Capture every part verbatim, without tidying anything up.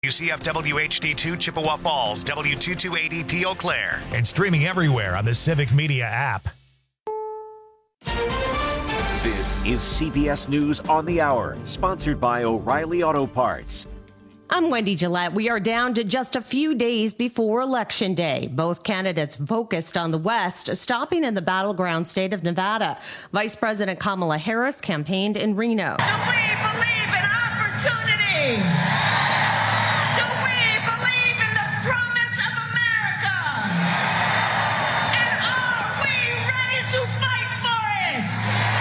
W C F W H D two Chippewa Falls, W two two eight E P Eau Claire, and streaming everywhere on the Civic Media app. This is C B S News on the Hour, sponsored by O'Reilly Auto Parts. I'm Wendy Gillette. We are down to just a few days before Election Day. Both candidates focused on the West, stopping in the battleground state of Nevada. Vice President Kamala Harris campaigned in Reno. Do we believe in opportunity? Do we believe in the promise of America? And are we ready to fight for it?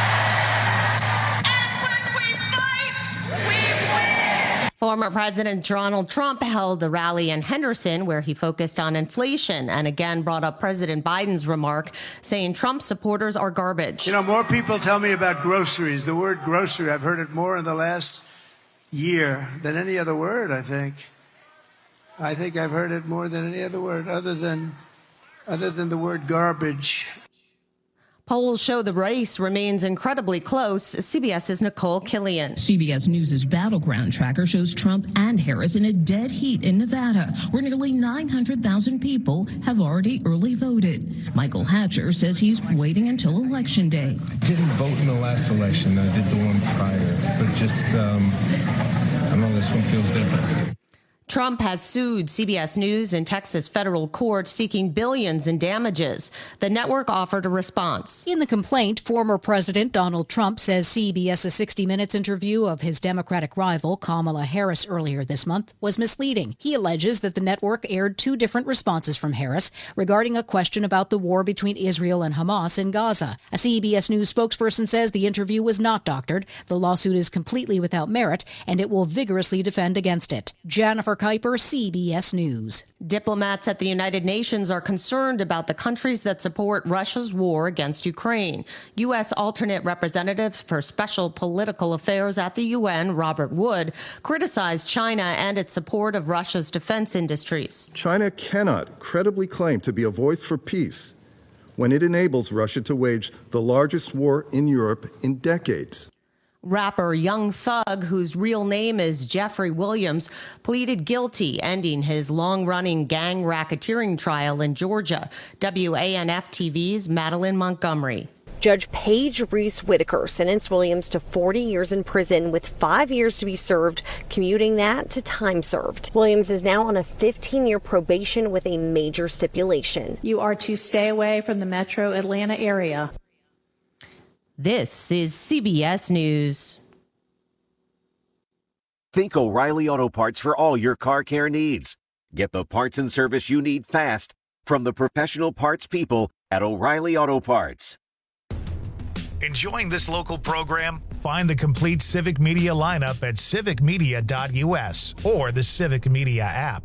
And when we fight, we win. Former President Donald Trump held a rally in Henderson where he focused on inflation and again brought up President Biden's remark saying Trump supporters are garbage. You know, more people tell me about groceries. The word grocery, I've heard it more in the last year than any other word, I think. I think I've heard it more than any other word other than other than the word garbage. Polls show the race remains incredibly close. CBS's Nicole Killian. C B S News' Battleground Tracker shows Trump and Harris in a dead heat in Nevada, where nearly nine hundred thousand people have already early voted. Michael Hatcher says he's waiting until Election Day. Didn't vote in the last election. I did the one prior, but just, um, I don't know, this one feels different. Trump has sued C B S News in Texas federal court seeking billions in damages. The network offered a response. In the complaint, former President Donald Trump says CBS's sixty minutes interview of his Democratic rival Kamala Harris earlier this month was misleading. He alleges that the network aired two different responses from Harris regarding a question about the war between Israel and Hamas in Gaza. A C B S News spokesperson says the interview was not doctored. The lawsuit is completely without merit, and it will vigorously defend against it. Jennifer Kuiper, C B S News. Diplomats at the United Nations are concerned about the countries that support Russia's war against Ukraine. U S alternate representative for special political affairs at the U N, Robert Wood, criticized China and its support of Russia's defense industries. China cannot credibly claim to be a voice for peace when it enables Russia to wage the largest war in Europe in decades. Rapper Young Thug, whose real name is Jeffrey Williams, pleaded guilty, ending his long-running gang racketeering trial in Georgia. W A N F T V's Madeline Montgomery. Judge Paige Reese Whitaker sentenced Williams to forty years in prison with five years to be served, commuting that to time served. Williams is now on a fifteen-year probation with a major stipulation. You are to stay away from the metro Atlanta area. This is C B S News. Think O'Reilly Auto Parts for all your car care needs. Get the parts and service you need fast from the professional parts people at O'Reilly Auto Parts. Enjoying this local program? Find the complete Civic Media lineup at civic media dot U S or the Civic Media app.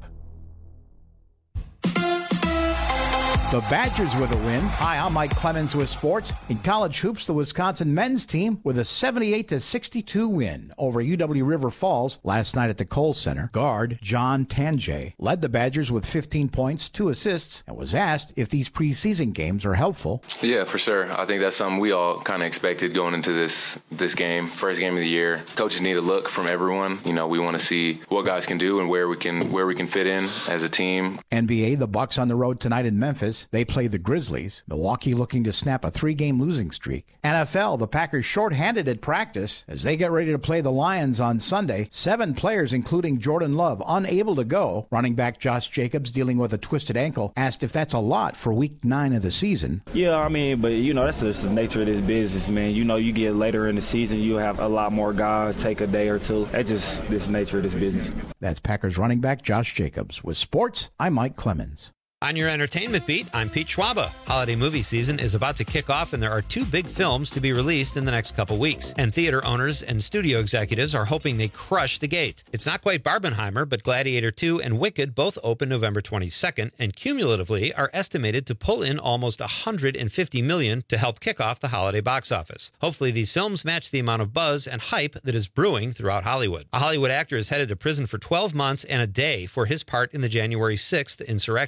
The Badgers with a win. Hi, I'm Mike Clemens with sports. In college hoops, the Wisconsin men's team with a seventy-eight to sixty-two win over U W River Falls last night at the Kohl Center. Guard John Tanjay led the Badgers with fifteen points, two assists, and was asked if these preseason games are helpful. Yeah, for sure. I think that's something we all kind of expected going into this this game, first game of the year. Coaches need a look from everyone. You know, we want to see what guys can do and where we can where we can fit in as a team. N B A, the Bucks on the road tonight in Memphis. They play the Grizzlies. Milwaukee looking to snap a three-game losing streak. N F L, the Packers shorthanded at practice as they get ready to play the Lions on Sunday. Seven players, including Jordan Love, unable to go. Running back Josh Jacobs, dealing with a twisted ankle, asked if that's a lot for week nine of the season. Yeah, I mean, but, you know, that's just the nature of this business, man. You know, you get later in the season, you have a lot more guys take a day or two. That's just this nature of this business. That's Packers running back Josh Jacobs. With sports, I'm Mike Clemens. On your entertainment beat, I'm Pete Schwaba. Holiday movie season is about to kick off, and there are two big films to be released in the next couple weeks. And theater owners and studio executives are hoping they crush the gate. It's not quite Barbenheimer, but Gladiator two and Wicked both open November twenty-second, and cumulatively are estimated to pull in almost one hundred fifty million dollars to help kick off the holiday box office. Hopefully these films match the amount of buzz and hype that is brewing throughout Hollywood. A Hollywood actor is headed to prison for twelve months and a day for his part in the January sixth insurrection in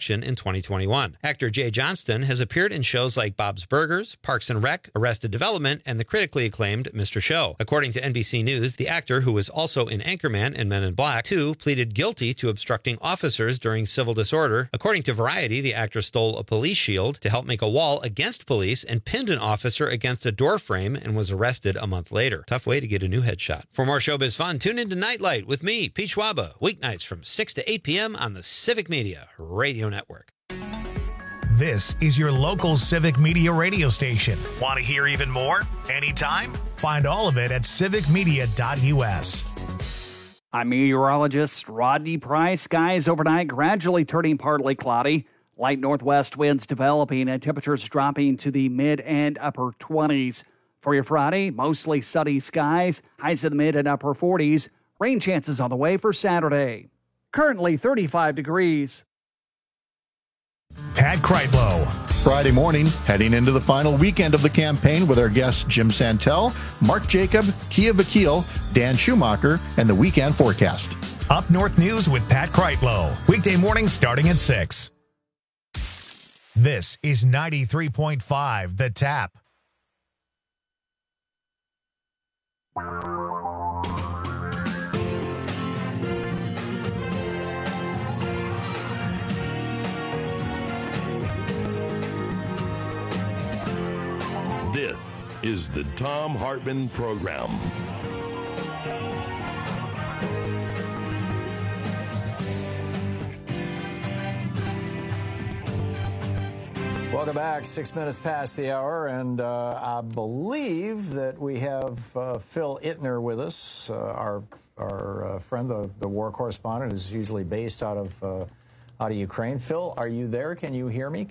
twenty twenty-one. Actor Jay Johnston has appeared in shows like Bob's Burgers, Parks and Rec, Arrested Development, and the critically acclaimed Mister Show. According to N B C News, the actor, who was also in Anchorman and Men in Black two, pleaded guilty to obstructing officers during civil disorder. According to Variety, the actor stole a police shield to help make a wall against police and pinned an officer against a door frame and was arrested a month later. Tough way to get a new headshot. For more showbiz fun, tune into Nightlight with me, Pete Schwaba, weeknights from six to eight p.m. on the Civic Media Radio Network. This is your local Civic Media radio station. Want to hear even more? Anytime? Find all of it at civic media dot u s. I'm meteorologist Rodney Price. Skies overnight gradually turning partly cloudy. Light northwest winds developing and temperatures dropping to the mid and upper twenties. For your Friday, mostly sunny skies, highs in the mid and upper forties. Rain chances on the way for Saturday. Currently thirty-five degrees. Pat Kreitlow. Friday morning, heading into the final weekend of the campaign with our guests Jim Santel, Mark Jacob, Kia Vakil, Dan Schumacher, and the weekend forecast. Up North News with Pat Kreitlow. Weekday mornings starting at six. This is ninety-three point five The Tap. This is the Thom Hartmann Program. Welcome back. Six minutes past the hour, and uh, I believe that we have uh, Phil Ittner with us, uh, our our uh, friend, the, the war correspondent, who's usually based out of uh, out of Ukraine. Phil, are you there? Can you hear me?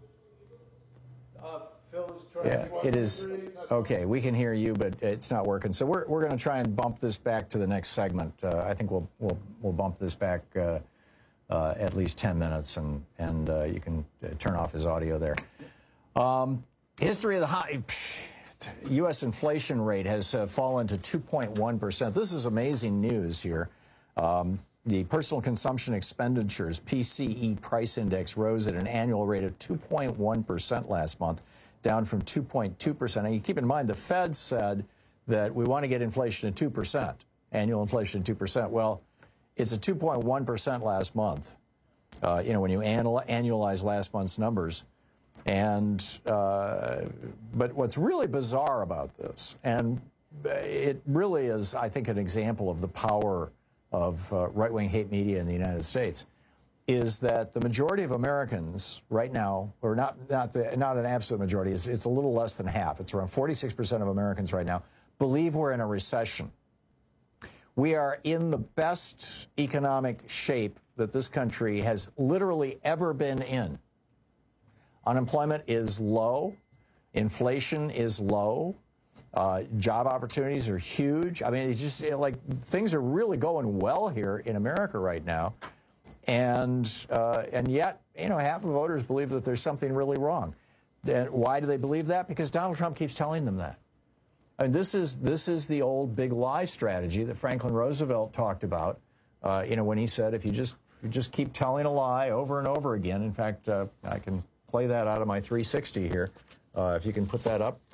Uh, Phil is trying. Yeah, it is. Okay, we can hear you, but it's not working. So we're we're going to try and bump this back to the next segment. Uh, I think we'll we'll we'll bump this back. Uh, Uh, at least ten minutes, and and uh, you can uh, turn off his audio there. Um, history of the high U S inflation rate has uh, fallen to two point one percent. This is amazing news here. Um, the personal consumption expenditures, P C E price index, rose at an annual rate of two point one percent last month, down from two point two percent. And you keep in mind, the Fed said that we want to get inflation to two percent, annual inflation to two percent. Well, it's a two point one percent last month, uh, you know, when you annual, annualize last month's numbers. And, uh, but what's really bizarre about this, and it really is, I think, an example of the power of uh, right-wing hate media in the United States, is that the majority of Americans right now, or not not the, not an absolute majority, it's, it's a little less than half, it's around forty-six percent of Americans right now, believe we're in a recession. We are in the best economic shape that this country has literally ever been in. Unemployment is low. Inflation is low. Uh, job opportunities are huge. I mean, it's just it, like things are really going well here in America right now. And uh, and yet, you know, half of voters believe that there's something really wrong. And why do they believe that? Because Donald Trump keeps telling them that. And this is this is the old big lie strategy that Franklin Roosevelt talked about. Uh, you know, when he said, if you just if you just keep telling a lie over and over again. In fact, uh, I can play that out of my three sixty here. Uh, if you can put that up,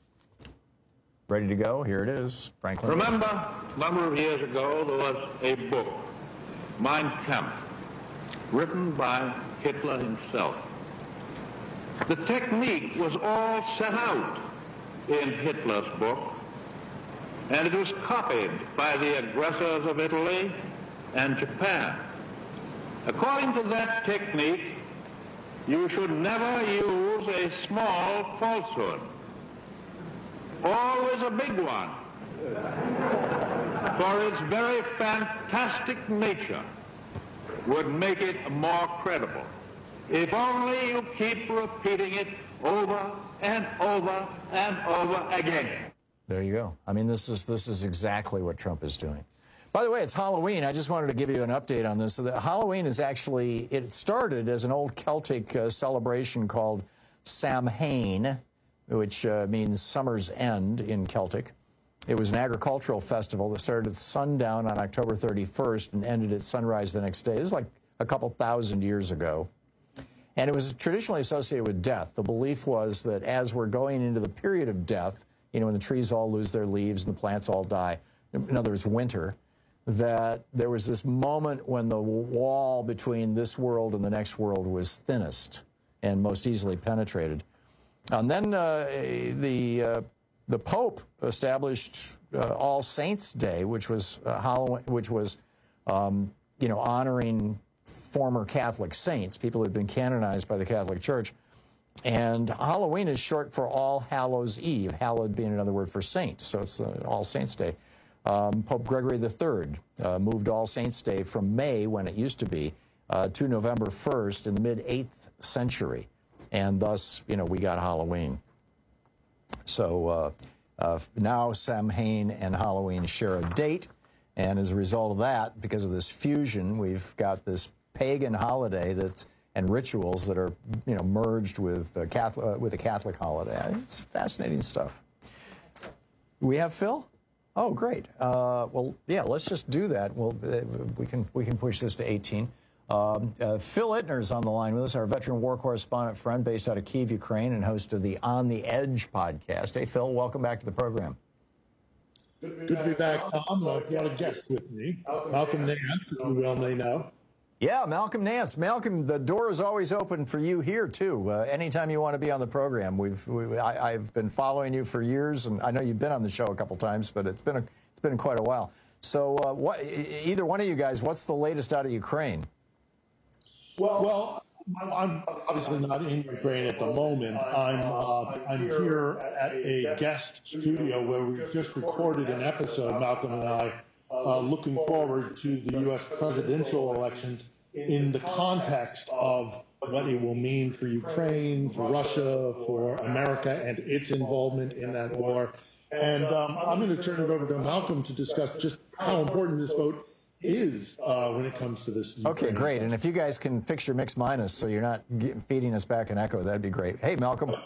ready to go. Here it is, Franklin. Remember, a number of years ago, there was a book, Mein Kampf, written by Hitler himself. The technique was all set out in Hitler's book, and it was copied by the aggressors of Italy and Japan. According to that technique, you should never use a small falsehood, always a big one, for its very fantastic nature would make it more credible. If only you keep repeating it over and over and over again. There you go. I mean, this is this is exactly what Trump is doing. By the way, it's Halloween. I just wanted to give you an update on this. So the Halloween is actually, it started as an old Celtic uh, celebration called Samhain, which uh, means summer's end in Celtic. It was an agricultural festival that started at sundown on October thirty-first and ended at sunrise the next day. It was like a couple thousand years ago. And it was traditionally associated with death. The belief was that as we're going into the period of death, you know, when the trees all lose their leaves and the plants all die, in other words, winter, that there was this moment when the wall between this world and the next world was thinnest and most easily penetrated. And then uh, the uh, the Pope established uh, All Saints Day, which was uh, Halloween, which was um, you know honoring former Catholic saints, people who had been canonized by the Catholic Church. And Halloween is short for All Hallows Eve, hallowed being another word for saint, so it's uh, All Saints Day. Um, Pope Gregory the Third uh, moved All Saints Day from May, when it used to be, uh, to November first in the mid-eighth century. And thus, you know, we got Halloween. So uh, uh, now Samhain and Halloween share a date. And as a result of that, because of this fusion, we've got this pagan holiday that's and rituals that are, you know, merged with uh, Catholic uh, with a Catholic holiday. It's fascinating stuff. We have Phil? Oh, great. Uh, well, yeah, let's just do that. Well, uh, we can we can push this to eighteen. Um, uh, Phil Ittner's on the line with us, our veteran war correspondent friend based out of Kyiv, Ukraine, and host of the On the Edge podcast. Hey, Phil, welcome back to the program. Good to be back, Tom. I've got a guest with me, Malcolm Nance, as we well may know. Yeah, Malcolm Nance. Malcolm, the door is always open for you here, too. Uh, anytime you want to be on the program. We've, we, I, I've been following you for years, and I know you've been on the show a couple times, but it's been a, it's been quite a while. So, uh, what? Either one of you guys, what's the latest out of Ukraine? Well, well, I'm obviously not in Ukraine at the moment. I'm uh, I'm here at a guest studio where we just recorded an episode, Malcolm and I, uh, looking forward to the U S presidential elections in the context of what it will mean for Ukraine, for Russia, for America, and its involvement in that war. And um, I'm going to turn it over to Malcolm to discuss just how important this vote is uh, when it comes to this. Okay, great. And if you guys can fix your mix minus so you're not get, feeding us back an echo, that'd be great. Hey, Malcolm.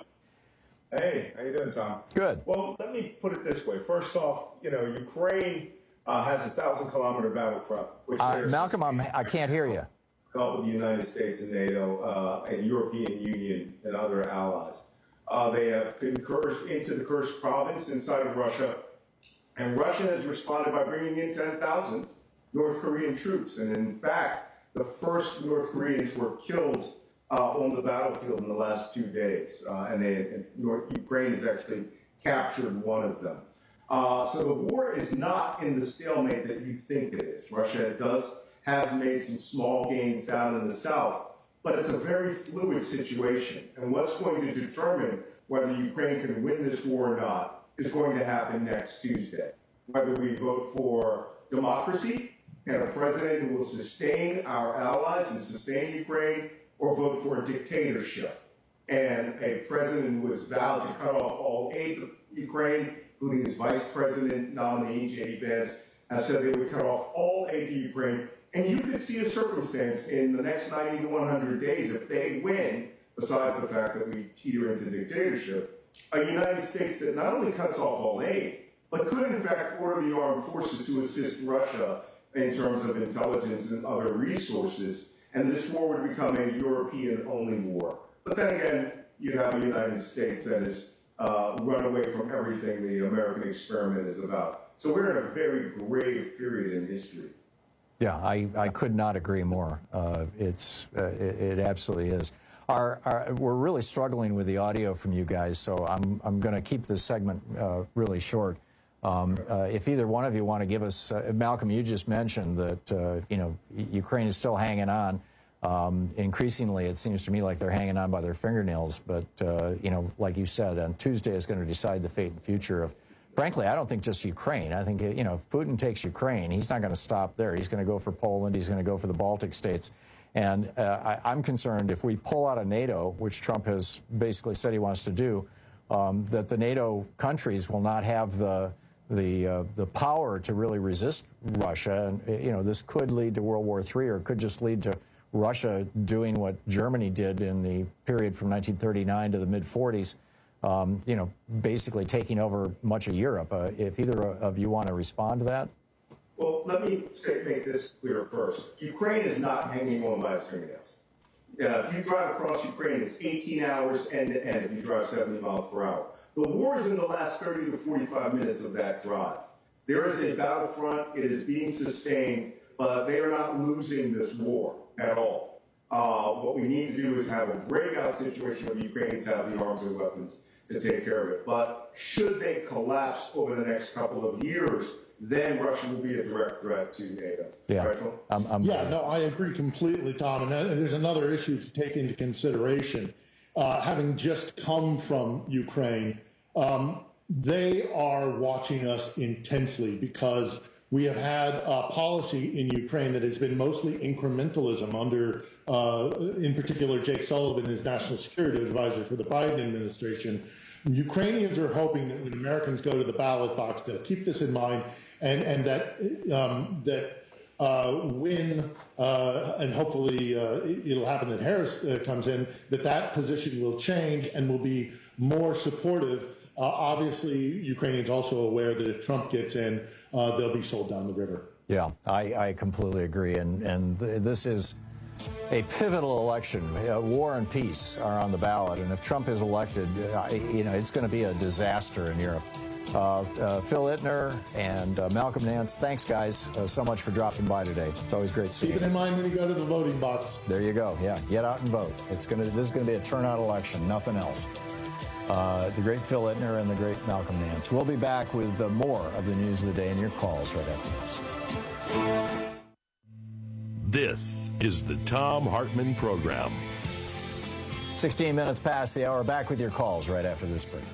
Hey, how you doing, Tom? Good. Well, let me put it this way. First off, you know, Ukraine uh, has a thousand kilometer battlefront. Which Uh, Malcolm, I'm, I can't hear you. With the United States and NATO uh, and European Union and other allies. Uh, they have converged into the Kursk province inside of Russia, and Russia has responded by bringing in ten thousand North Korean troops. And in fact, the first North Koreans were killed uh, on the battlefield in the last two days. Uh, and, they, and North, Ukraine has actually captured one of them. Uh, so the war is not in the stalemate that you think it is. Russia does have made some small gains down in the south, but it's a very fluid situation. And what's going to determine whether Ukraine can win this war or not is going to happen next Tuesday. Whether we vote for democracy and a president who will sustain our allies and sustain Ukraine, or vote for a dictatorship and a president who has vowed to cut off all aid to Ukraine, including his vice president nominee, J D Vance, has said they would cut off all aid to Ukraine. And you could see a circumstance in the next ninety to one hundred days, if they win, besides the fact that we teeter into dictatorship, a United States that not only cuts off all aid, but could in fact order the armed forces to assist Russia in terms of intelligence and other resources, and this war would become a European-only war. But then again, you have a United States that has uh, run away from everything the American experiment is about. So we're in a very grave period in history. Yeah, I, I could not agree more. Uh, it's uh, it, it absolutely is. Our, our, we're really struggling with the audio from you guys, so I'm I'm going to keep this segment uh, really short. Um, uh, if either one of you want to give us, uh, Malcolm, you just mentioned that uh, you know Ukraine is still hanging on. Um, increasingly, it seems to me like they're hanging on by their fingernails. But uh, you know, like you said, on Tuesday is going to decide the fate and future of. Frankly, I don't think just Ukraine. I think, you know, if Putin takes Ukraine, he's not going to stop there. He's going to go for Poland. He's going to go for the Baltic states. And uh, I, I'm concerned if we pull out of NATO, which Trump has basically said he wants to do, um, that the NATO countries will not have the the uh, the power to really resist Russia. And, you know, this could lead to World War Three, or it could just lead to Russia doing what Germany did in the period from nineteen thirty-nine to the mid forties. Um, you know, basically taking over much of Europe. Uh, if either of you want to respond to that. Well, let me say, make this clear first. Ukraine is not hanging on by its fingernails. Uh, if you drive across Ukraine, it's eighteen hours end to end if you drive seventy miles per hour. The war is in the last thirty to forty-five minutes of that drive. There is a battlefront. It is being sustained, but they are not losing this war at all. Uh, what we need to do is have a breakout situation where the Ukrainians have the arms and weapons to take care of it. But should they collapse over the next couple of years, then Russia will be a direct threat to NATO. Yeah, right, I'm, I'm yeah, no, I agree completely, Tom. And there's another issue to take into consideration. Uh, having just come from Ukraine, um, they are watching us intensely because we have had a policy in Ukraine that has been mostly incrementalism under, uh, in particular, Jake Sullivan is National Security Advisor for the Biden administration. Ukrainians are hoping that when Americans go to the ballot box, they'll keep this in mind, and and that um, that uh, when uh, and hopefully uh, it'll happen that Harris uh, comes in, that that position will change and will be more supportive. Uh, obviously, Ukrainians also aware that if Trump gets in, uh, they'll be sold down the river. Yeah, I, I completely agree, and and th- this is a pivotal election. Uh, war and peace are on the ballot, and if Trump is elected, uh, you know, it's going to be a disaster in Europe. Uh, uh, Phil Ittner and uh, Malcolm Nance, thanks, guys, uh, so much for dropping by today. It's always great seeing you. Keep it in mind when you go to the voting box. There you go. Yeah, get out and vote. It's gonna. This is going to be a turnout election, nothing else. Uh, the great Phil Ittner and the great Malcolm Nance. We'll be back with uh, more of the news of the day and your calls right after this. This is the Thom Hartmann Program. sixteen minutes past the hour. Back with your calls right after this break.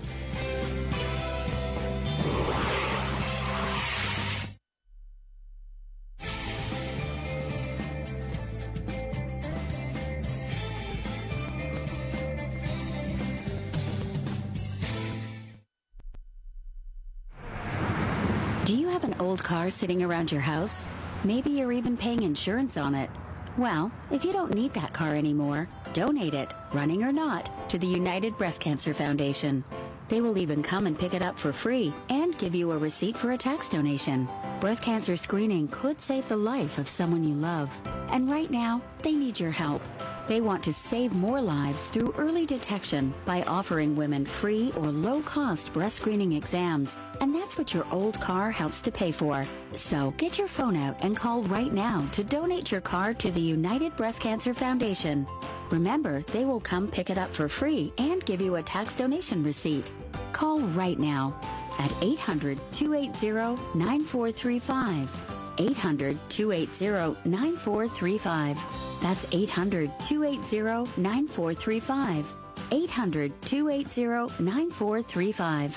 Do you have an old car sitting around your house? Maybe you're even paying insurance on it. Well, if you don't need that car anymore, donate it, running or not, to the United Breast Cancer Foundation. They will even come and pick it up for free and give you a receipt for a tax donation. Breast cancer screening could save the life of someone you love. And right now, they need your help. They want to save more lives through early detection by offering women free or low-cost breast screening exams. And that's what your old car helps to pay for. So get your phone out and call right now to donate your car to the United Breast Cancer Foundation. Remember, they will come pick it up for free and give you a tax donation receipt. Call right now at eight hundred, two eight zero, nine four three five. eight hundred, two eight zero, nine four three five. That's eight hundred, two eight zero, nine four three five. eight hundred, two eight zero, nine four three five.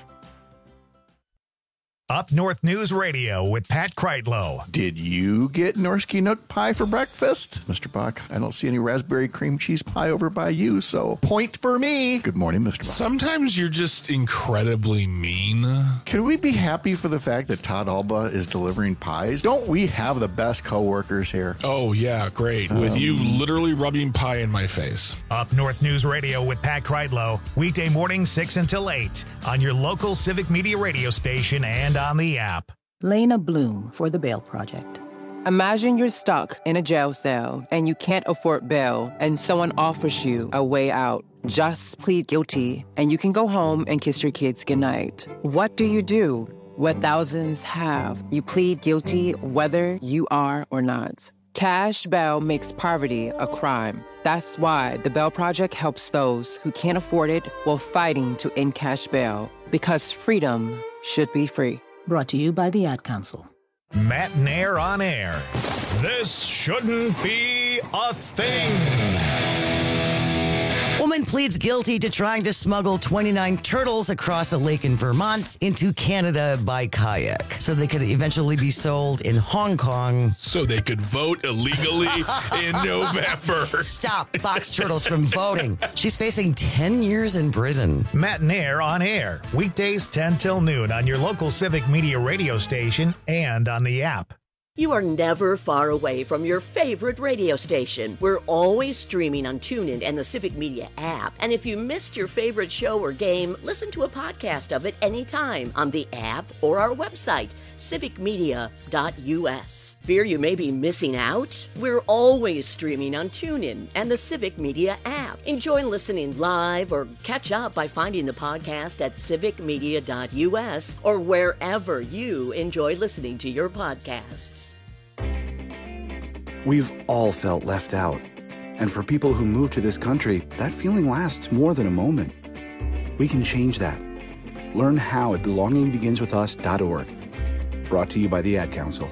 Up North News Radio with Pat Kreitlow. Did you get Norsky Nook pie for breakfast? Mister Bach, I don't see any raspberry cream cheese pie over by you, so point for me. Good morning, Mister Bach. Sometimes you're just incredibly mean. Can we be happy for the fact that Todd Alba is delivering pies? Don't we have the best coworkers here? Oh, yeah, great. Um, With you literally rubbing pie in my face. Up North News Radio with Pat Kreitlow. Weekday morning, six until eight on your local Civic Media radio station and on the app. Lena Bloom for the Bail Project. Imagine you're stuck in a jail cell and you can't afford bail and someone offers you a way out. Just plead guilty and you can go home and kiss your kids goodnight. What do you do? What thousands have. You plead guilty whether you are or not. Cash bail makes poverty a crime. That's why the Bail Project helps those who can't afford it while fighting to end cash bail. Because freedom should be free. Brought to you by the Ad Council. Matt Nair on air. This shouldn't be a thing. Woman pleads guilty to trying to smuggle twenty-nine turtles across a lake in Vermont into Canada by kayak so they could eventually be sold in Hong Kong. So they could vote illegally in November. Stop box turtles from voting. She's facing ten years in prison. Matt Nair on air. Weekdays ten till noon on your local Civic Media radio station and on the app. You are never far away from your favorite radio station. We're always streaming on TuneIn and the Civic Media app. And if you missed your favorite show or game, listen to a podcast of it anytime on the app or our website, civic media dot U S. Fear you may be missing out? We're always streaming on TuneIn and the Civic Media app. Enjoy listening live or catch up by finding the podcast at civic media dot U S or wherever you enjoy listening to your podcasts. We've all felt left out. And for people who move to this country, that feeling lasts more than a moment. We can change that. Learn how at belonging begins with us dot org. Brought to you by the Ad Council.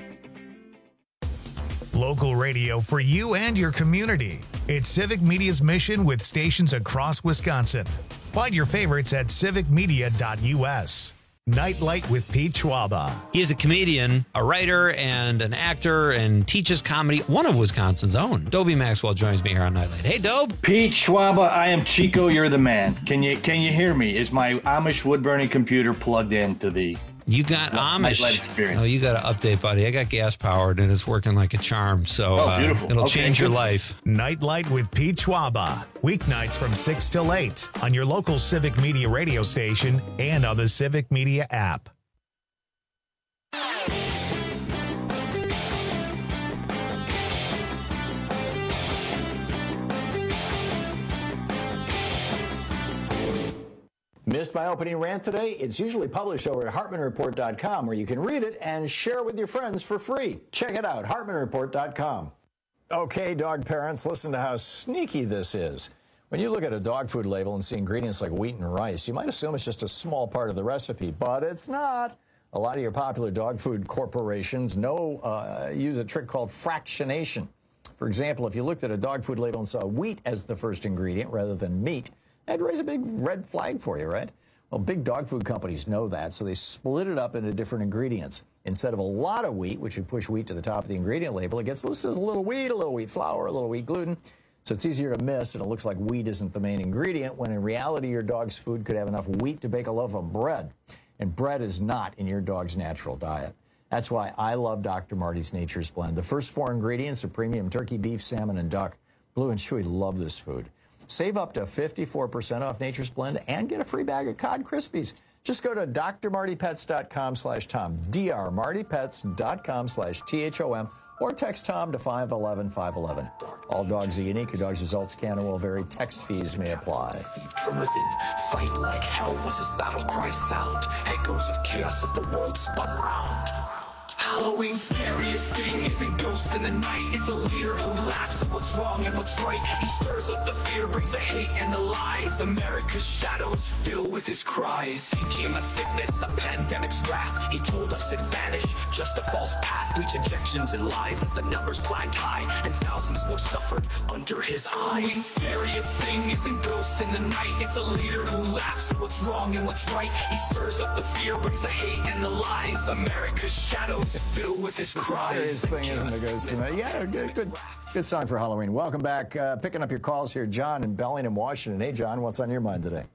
Local radio for you and your community. It's Civic Media's mission with stations across Wisconsin. Find your favorites at civic media dot U S. Nightlight with Pete Schwaba. He is a comedian, a writer, and an actor, and teaches comedy. One of Wisconsin's own. Dobie Maxwell joins me here on Nightlight. Hey, Dobe. Pete Schwaba, I am Chico. You're the man. Can you can you hear me? Is my Amish wood burning computer plugged into the? You got Amish. Oh, you got to update, buddy. I got gas powered and it's working like a charm. So oh, beautiful. uh, it'll okay, change good. your life. Nightlight with Pete Schwaba. Weeknights from six till eight on your local Civic Media radio station and on the Civic Media app. Missed my opening rant today? It's usually published over at hartman report dot com, where you can read it and share it with your friends for free. Check it out, hartman report dot com. Okay, dog parents, listen to how sneaky this is. When you look at a dog food label and see ingredients like wheat and rice, you might assume it's just a small part of the recipe, but it's not. A lot of your popular dog food corporations know uh, use a trick called fractionation. For example, if you looked at a dog food label and saw wheat as the first ingredient rather than meat, that'd raise a big red flag for you, right? Well, big dog food companies know that, so they split it up into different ingredients. Instead of a lot of wheat, which would push wheat to the top of the ingredient label, it gets listed as a little wheat, a little wheat flour, a little wheat gluten. So it's easier to miss, and it looks like wheat isn't the main ingredient, when in reality your dog's food could have enough wheat to bake a loaf of bread. And bread is not in your dog's natural diet. That's why I love Doctor Marty's Nature's Blend. The first four ingredients are premium turkey, beef, salmon, and duck. Blue and Chewy love this food. Save up to fifty-four percent off Nature's Blend and get a free bag of Cod Krispies. Just go to d r marty pets dot com slash tom, d r marty pets dot com slash T H O M, or text Tom to five one one five one one. All dogs are unique. Your dog's results can and will vary. Text fees may apply. From within, fight like hell was his battle cry sound. Echoes of chaos as the world spun round. Halloween's scariest thing isn't ghosts in the night. It's a leader who laughs at what's wrong and what's right. He stirs up the fear, brings the hate and the lies. America's shadows fill with his cries. He came a sickness, a pandemic's wrath. He told us it vanished, just a false path. Bleach injections and lies as the numbers climbed high, and thousands more suffered under his eye. Halloween's scariest thing isn't ghosts in the night. It's a leader who laughs at what's wrong and what's right. He stirs up the fear, brings the hate and the lies. America's shadows fill with his cries. This thing isn't a ghost to me. Yeah, good, good, good song for Halloween. Welcome back. Uh, picking up your calls here, John in Bellingham, Washington. Hey, John, what's on your mind today?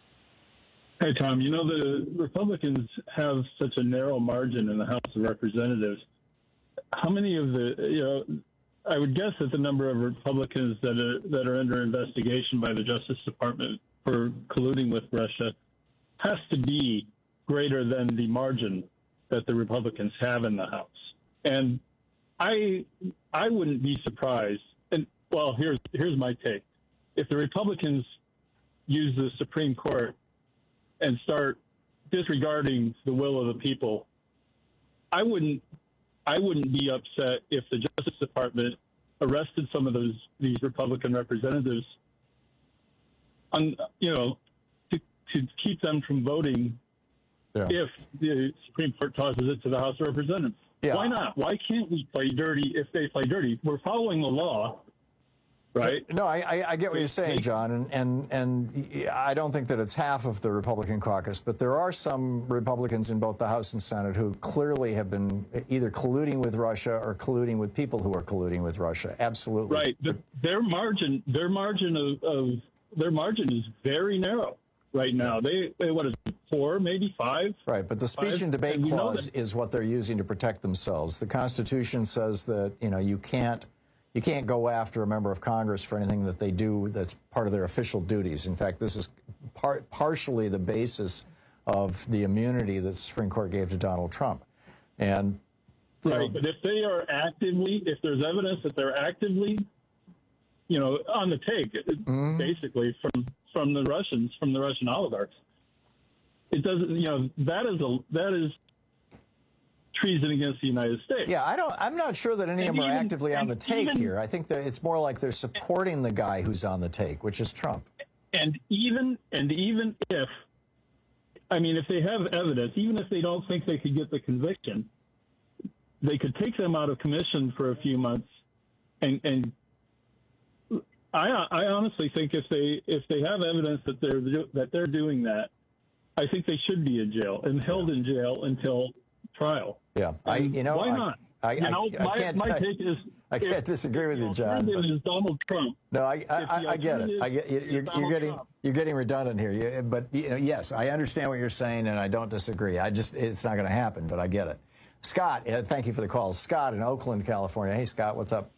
Hey, Tom, you know, the Republicans have such a narrow margin in the House of Representatives. How many of the, you know, I would guess that the number of Republicans that are, that are under investigation by the Justice Department for colluding with Russia has to be greater than the margin that the Republicans have in the House. And I I wouldn't be surprised. And, well, here's here's my take. If the Republicans use the Supreme Court and start disregarding the will of the people, I wouldn't I wouldn't be upset if the Justice Department arrested some of those these Republican representatives on, you know, to, to keep them from voting. Yeah. If the Supreme Court tosses it to the House of Representatives. Yeah. Why not? Why can't we play dirty if they play dirty? We're following the law, right? No, I, I, I get what you're saying, John, and, and, and I don't think that it's half of the Republican caucus, but there are some Republicans in both the House and Senate who clearly have been either colluding with Russia or colluding with people who are colluding with Russia. Absolutely. Right. The, their margin, their margin of, of their margin is very narrow. Right now, they, they what is it, four, maybe five? Right, but the speech five? and debate and clause is what they're using to protect themselves. The Constitution says that, you know, you can't you can't go after a member of Congress for anything that they do that's part of their official duties. In fact, this is par partially the basis of the immunity that the Supreme Court gave to Donald Trump. And right, know, but if they are actively, if there's evidence that they're actively, you know, on the take, mm-hmm. basically from from the Russians, from the Russian oligarchs, it doesn't, you know, that is a that is treason against the United States. Yeah, I don't. I'm not sure that any and of them even, are actively on the take even, here. I think that it's more like they're supporting the guy who's on the take, which is Trump. And even and even if, I mean, if they have evidence, even if they don't think they could get the conviction, they could take them out of commission for a few months, and and I I honestly think if they if they have evidence that they're that they're doing that, I think they should be in jail and held in jail until trial. Yeah, I you know why I, not? I, you know, I, I my, can't. my I, take is I can't disagree with you, John. The alternative is Donald Trump. No, I I, I, I get it. I get, you're, you're getting Trump. You're getting redundant here. You, but you know, yes, I understand what you're saying, and I don't disagree. I just it's not going to happen, but I get it. Scott, uh, thank you for the call. Scott in Oakland, California. Hey, Scott, what's up?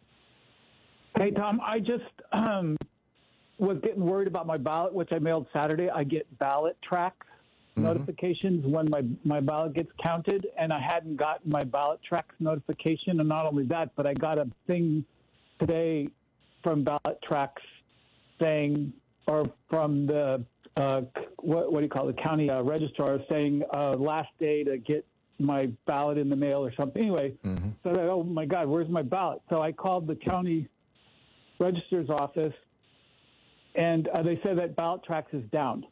Hey, Tom. I just um, was getting worried about my ballot, which I mailed Saturday. I get ballot tracks. Mm-hmm. Notifications when my, my ballot gets counted, and I hadn't gotten my ballot tracks notification. And not only that, but I got a thing today from ballot tracks saying, or from the, uh, what, what do you call it, the county uh, registrar saying uh, last day to get my ballot in the mail or something. Anyway, mm-hmm. so I, oh my God, where's my ballot? So I called the county registrar's office, and uh, they said that ballot tracks is down.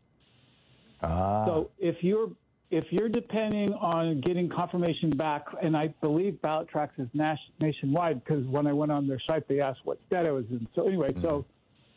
Ah. So if you're if you're depending on getting confirmation back, and I believe Ballot Tracks is nas- nationwide, because when I went on their site, they asked what state I was in. So anyway, mm-hmm. so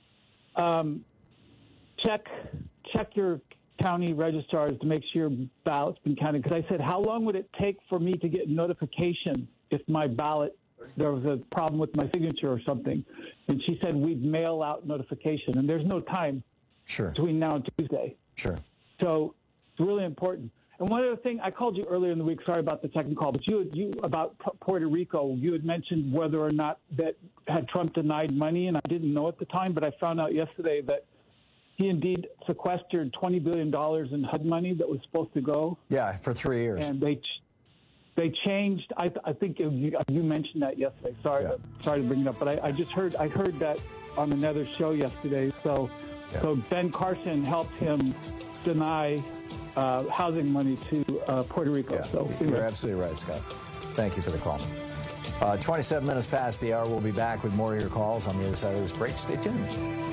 um, check check your county registrars to make sure your ballot's been counted. Because I said, how long would it take for me to get notification if my ballot, there was a problem with my signature or something? And she said, we'd mail out notification, and there's no time sure. between now and Tuesday. Sure. So it's really important. And one other thing, I called you earlier in the week. Sorry about the second call, but you, you about Puerto Rico. You had mentioned whether or not that had Trump denied money, and I didn't know at the time, but I found out yesterday that he indeed sequestered twenty billion dollars in H U D money that was supposed to go. Yeah, for three years. And they they changed. I, I think you, you mentioned that yesterday. Sorry, yeah. to, sorry to bring it up, but I, I just heard I heard that on another show yesterday. So, yeah. so Ben Carson helped him deny uh, housing money to uh, Puerto Rico. Yeah, so you're anyway. absolutely right, Scott. Thank you for the call. Uh, twenty-seven minutes past the hour. We'll be back with more of your calls on the other side of this break. Stay tuned.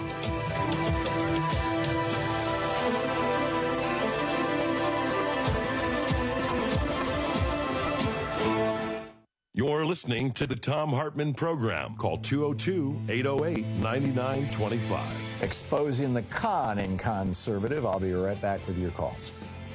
You're listening to the Thom Hartmann Program. Call two oh two, eight oh eight, nine nine two five. Exposing the con in conservative. I'll be right back with your calls.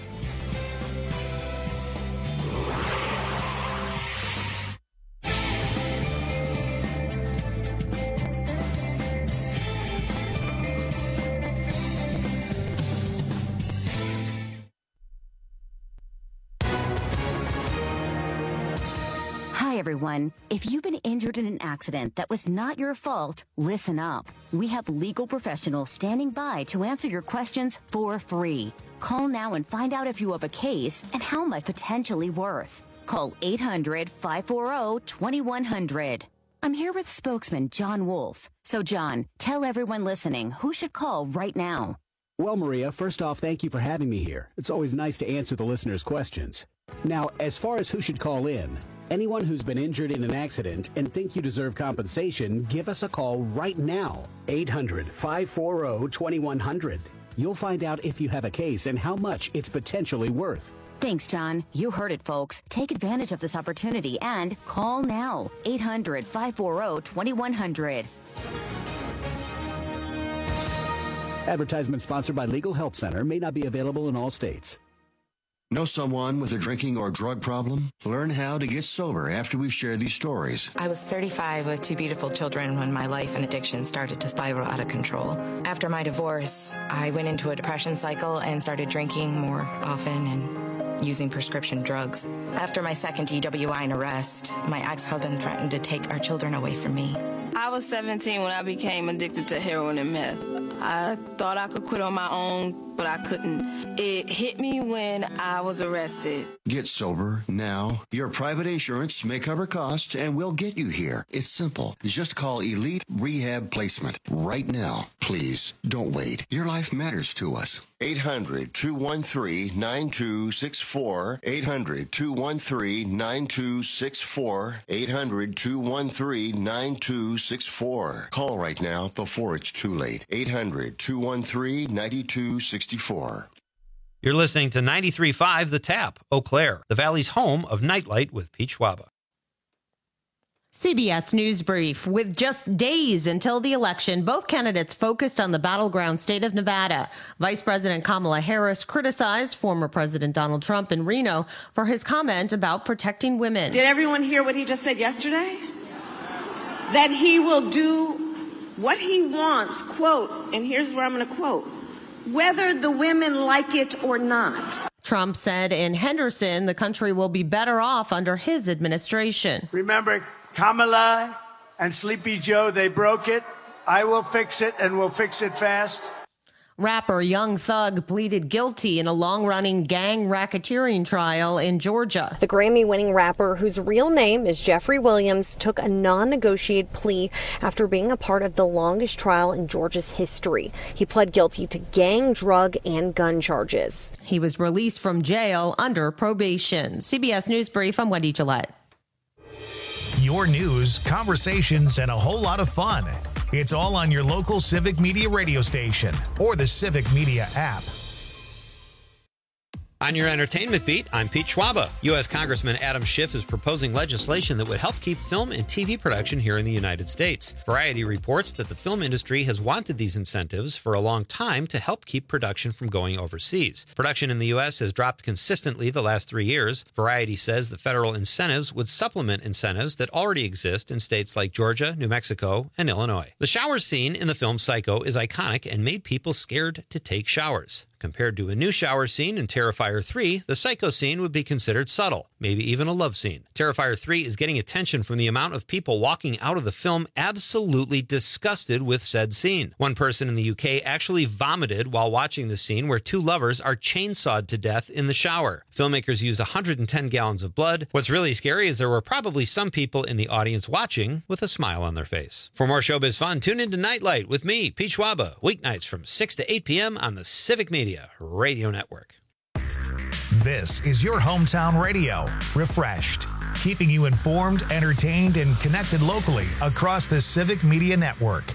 Hi, everyone. If you've been injured in an accident that was not your fault, listen up. We have legal professionals standing by to answer your questions for free. Call now and find out if you have a case and how much potentially worth. Call eight hundred, five four zero, two one zero zero. I'm here with spokesman John Wolf. So, John, tell everyone listening who should call right now. Well, Maria, first off, thank you for having me here. It's always nice to answer the listeners' questions. Now, as far as who should call in, anyone who's been injured in an accident and think you deserve compensation, give us a call right now. eight hundred, five four zero, two one zero zero. You'll find out if you have a case and how much it's potentially worth. Thanks, John. You heard it, folks. Take advantage of this opportunity and call now. eight hundred, five four zero, two one zero zero. Advertisement sponsored by Legal Help Center. May not be available in all states. Know someone with a drinking or drug problem? Learn how to get sober after we share these stories. I was thirty-five with two beautiful children when my life and addiction started to spiral out of control. After my divorce, I went into a depression cycle and started drinking more often and using prescription drugs. After my second D W I and arrest, my ex-husband threatened to take our children away from me. I was seventeen when I became addicted to heroin and meth. I thought I could quit on my own, but I couldn't. It hit me when I was arrested. Get sober now. Your private insurance may cover costs and we'll get you here. It's simple. Just call Elite Rehab Placement right now. Please don't wait. Your life matters to us. eight hundred, two one three, nine two six four. eight hundred, two one three, nine two six four. eight hundred, two one three, nine two six four. Call right now before it's too late. eight hundred, two one three, nine two six four. You're listening to ninety-three point five The Tap, Eau Claire, the Valley's home of Nightlight with Pete Schwaba. C B S News Brief. With just days until the election, both candidates focused on the battleground state of Nevada. Vice President Kamala Harris criticized former President Donald Trump in Reno for his comment about protecting women. Did everyone hear what he just said yesterday? That he will do what he wants, quote, and here's where I'm going to quote, whether the women like it or not. Trump said in Henderson the country will be better off under his administration. Remember, Kamala and Sleepy Joe, they broke it. I will fix it, and we'll fix it fast. Rapper Young Thug pleaded guilty in a long-running gang racketeering trial in Georgia. The Grammy-winning rapper, whose real name is Jeffrey Williams, took a non-negotiated plea after being a part of the longest trial in Georgia's history. He pled guilty to gang, drug, and gun charges. He was released from jail under probation. C B S News Brief, I'm Wendy Gillette. Your news, conversations, and a whole lot of fun. It's all on your local Civic Media radio station or the Civic Media app. On your entertainment beat, I'm Pete Schwaba. U S Congressman Adam Schiff is proposing legislation that would help keep film and T V production here in the United States. Variety reports that the film industry has wanted these incentives for a long time to help keep production from going overseas. Production in the U S has dropped consistently the last three years. Variety says the federal incentives would supplement incentives that already exist in states like Georgia, New Mexico, and Illinois. The shower scene in the film Psycho is iconic and made people scared to take showers. Compared to a new shower scene in Terrifier three, the Psycho scene would be considered subtle, maybe even a love scene. Terrifier three is getting attention from the amount of people walking out of the film absolutely disgusted with said scene. One person in the U K actually vomited while watching the scene where two lovers are chainsawed to death in the shower. Filmmakers used one hundred ten gallons of blood. What's really scary is there were probably some people in the audience watching with a smile on their face. For more showbiz fun, tune into Nightlight with me, Pete Schwaba, weeknights from six to eight p.m. on the Civic Media Radio Network. This is your hometown radio, refreshed, keeping you informed, entertained, and connected locally across the Civic Media Network.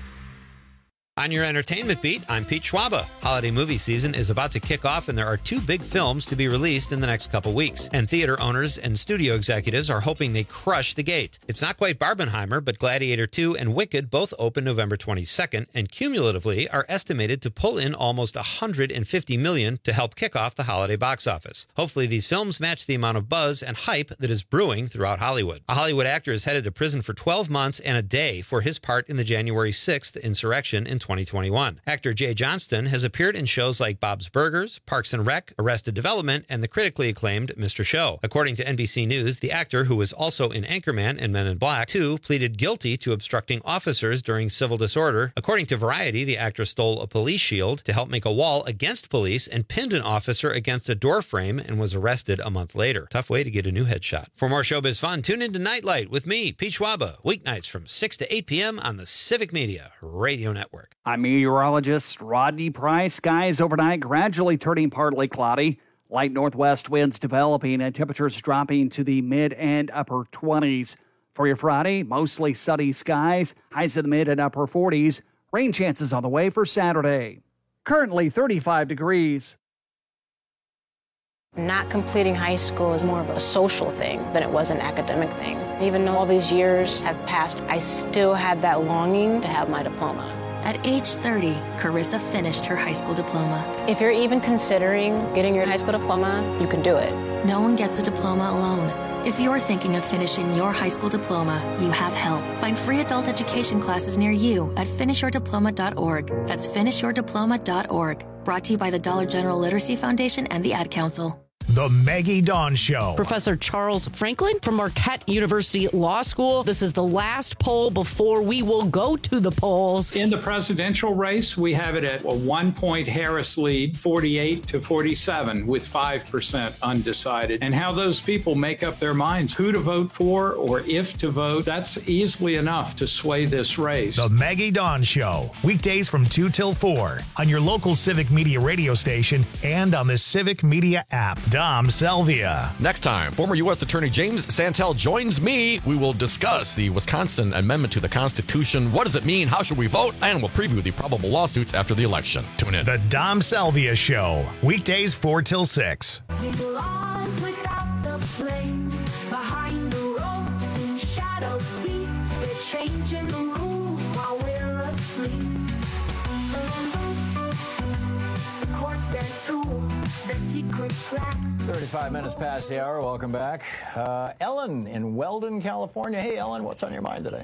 On your entertainment beat, I'm Pete Schwaba. Holiday movie season is about to kick off, and there are two big films to be released in the next couple weeks. And theater owners and studio executives are hoping they crush the gate. It's not quite Barbenheimer, but Gladiator two and Wicked both open November twenty-second, and cumulatively are estimated to pull in almost one hundred fifty million dollars to help kick off the holiday box office. Hopefully these films match the amount of buzz and hype that is brewing throughout Hollywood. A Hollywood actor is headed to prison for twelve months and a day for his part in the January sixth insurrection in twenty twenty-one. Actor Jay Johnston has appeared in shows like Bob's Burgers, Parks and Rec, Arrested Development, and the critically acclaimed Mister Show. According to N B C News, the actor, who was also in Anchorman and Men in Black two, pleaded guilty to obstructing officers during civil disorder. According to Variety, the actor stole a police shield to help make a wall against police and pinned an officer against a door frame and was arrested a month later. Tough way to get a new headshot. For more showbiz fun, tune into Nightlight with me, Pete Schwaba, weeknights from six to eight p.m. on the Civic Media Radio Network. I'm meteorologist Rodney Price. Skies overnight gradually turning partly cloudy. Light northwest winds developing and temperatures dropping to the mid and upper twenties. For your Friday, mostly sunny skies, highs in the mid and upper forties. Rain chances on the way for Saturday. Currently thirty-five degrees. Not completing high school is more of a social thing than it was an academic thing. Even though all these years have passed, I still had that longing to have my diploma. At age thirty, Carissa finished her high school diploma. If you're even considering getting your high school diploma, you can do it. No one gets a diploma alone. If you're thinking of finishing your high school diploma, you have help. Find free adult education classes near you at finish your diploma dot org. That's finish your diploma dot org. Brought to you by the Dollar General Literacy Foundation and the Ad Council. The Maggie Dawn Show. Professor Charles Franklin from Marquette University Law School. This is the last poll before we will go to the polls. In the presidential race, we have it at a one-point Harris lead, forty-eight to forty-seven, with five percent undecided. And how those people make up their minds who to vote for or if to vote, that's easily enough to sway this race. The Maggie Dawn Show. Weekdays from two till four on your local Civic Media radio station and on the Civic Media app. Dom Salvia. Next time, former U S Attorney James Santel joins me. We will discuss the Wisconsin Amendment to the Constitution. What does it mean? How should we vote? And we'll preview the probable lawsuits after the election. Tune in. The Dom Salvia Show. Weekdays four till six. Changing the rules while we're asleep. The courts that tool, the secret plan. thirty-five minutes past the hour. Welcome back. Uh, Ellen in Weldon, California. Hey, Ellen, what's on your mind today?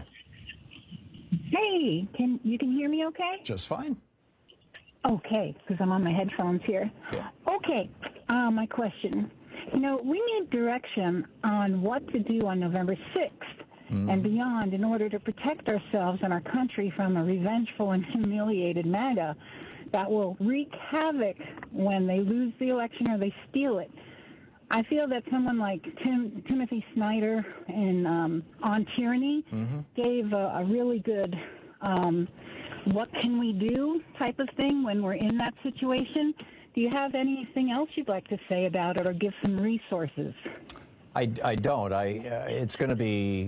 Hey, can you can hear me okay? Just fine. Okay, because I'm on my headphones here. Yeah. Okay, uh, my question. You know, we need direction on what to do on November sixth. Mm. And beyond in order to protect ourselves and our country from a revengeful and humiliated MAGA that will wreak havoc when they lose the election or they steal it. I feel that someone like Tim, Timothy Snyder in um, On Tyranny mm-hmm. gave a, a really good um, what can we do type of thing when we're in that situation. Do you have anything else you'd like to say about it or give some resources? I, I don't. I uh, it's going to be...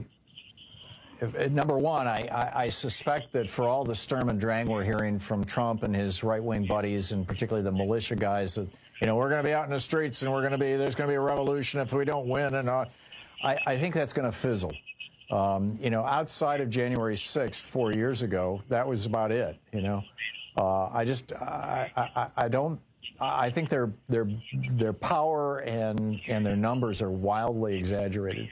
Number one, I, I, I suspect that for all the Sturm and Drang we're hearing from Trump and his right-wing buddies, and particularly the militia guys, that, you know, we're going to be out in the streets and we're going to be, there's going to be a revolution if we don't win. And uh, I, I think that's going to fizzle. Um, you know, outside of January sixth, four years ago, that was about it, you know. Uh, I just, I, I, I don't, I think their, their, their power and, and their numbers are wildly exaggerated.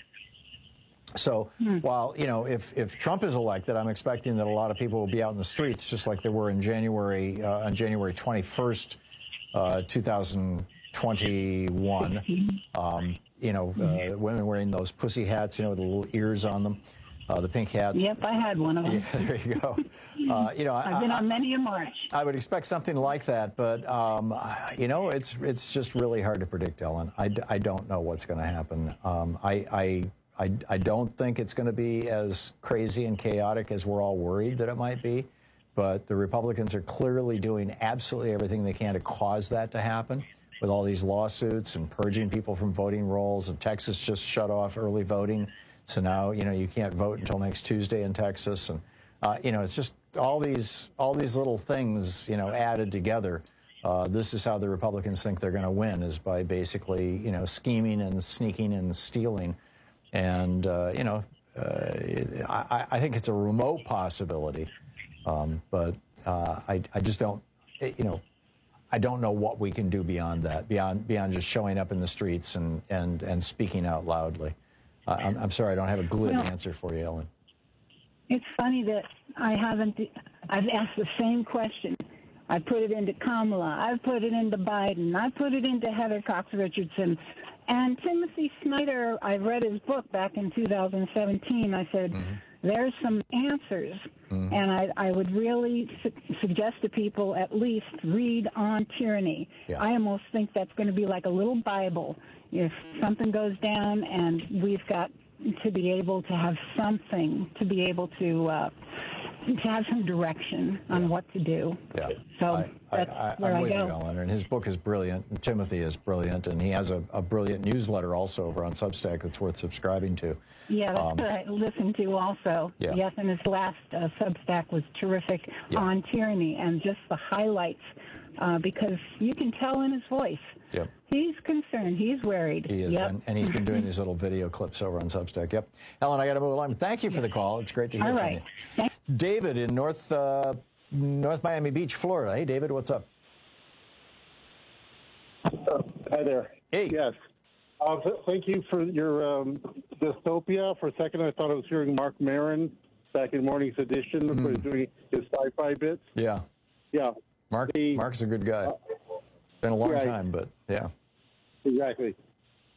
So hmm. while, you know, if, if Trump is elected, I'm expecting that a lot of people will be out in the streets just like they were in January, uh, on January twenty-first, uh, two thousand twenty-one. Um, you know, uh, women wearing those pussy hats, you know, with the little ears on them, uh, the pink hats. Yep, I had one of them. Yeah, there you go. Uh, you know, I've been I, on many a march. I would expect something like that, but, um, you know, it's it's just really hard to predict, Ellen. I, I don't know what's going to happen. Um, I... I I, I don't think it's going to be as crazy and chaotic as we're all worried that it might be, but the Republicans are clearly doing absolutely everything they can to cause that to happen with all these lawsuits and purging people from voting rolls. And Texas just shut off early voting, so now, you know, you can't vote until next Tuesday in Texas. And, uh, you know, it's just all these, all these little things, you know, added together. Uh, this is how the Republicans think they're going to win, is by basically, you know, scheming and sneaking and stealing. And, uh, you know, uh, I, I think it's a remote possibility, um, but uh, I, I just don't, you know, I don't know what we can do beyond that, beyond beyond just showing up in the streets and, and, and speaking out loudly. Uh, I'm, I'm sorry, I don't have a glib well, answer for you, Ellen. It's funny that I haven't, I've asked the same question. I put it into Kamala. I've put it into Biden. I put it into Heather Cox Richardson. And Timothy Snyder, I read his book back in two thousand seventeen. I said, mm-hmm. there's some answers. Mm-hmm. And I, I would really su- suggest to people at least read On Tyranny. Yeah. I almost think that's going to be like a little Bible. If something goes down, and we've got to be able to have something to be able to uh, to have some direction on yeah. what to do. Yeah. So I, that's I, I, where I'm I with go. you, Ellen, and his book is brilliant. And Timothy is brilliant, and he has a, a brilliant newsletter also over on Substack that's worth subscribing to. Yeah, that's um, what I listened to also. Yeah. Yes, and his last uh, Substack was terrific yeah. On Tyranny, and just the highlights, uh, because you can tell in his voice. Yep. He's concerned. He's worried. He is, yep. and, and he's been doing these little video clips over on Substack. Yep. Ellen, I got to move along. Thank you for the call. It's great to hear All from right. you. Thank- David in North uh, North Miami Beach, Florida. Hey, David, what's up? Uh, hi there. Hey. Yes. Uh, th- thank you for your um, dystopia. For a second, I thought I was hearing Mark Maron back in Morning's Edition mm. for doing his sci-fi bits. Yeah. Yeah. Mark. The, Mark's a good guy. Uh, Been a long right. time, but yeah. Exactly.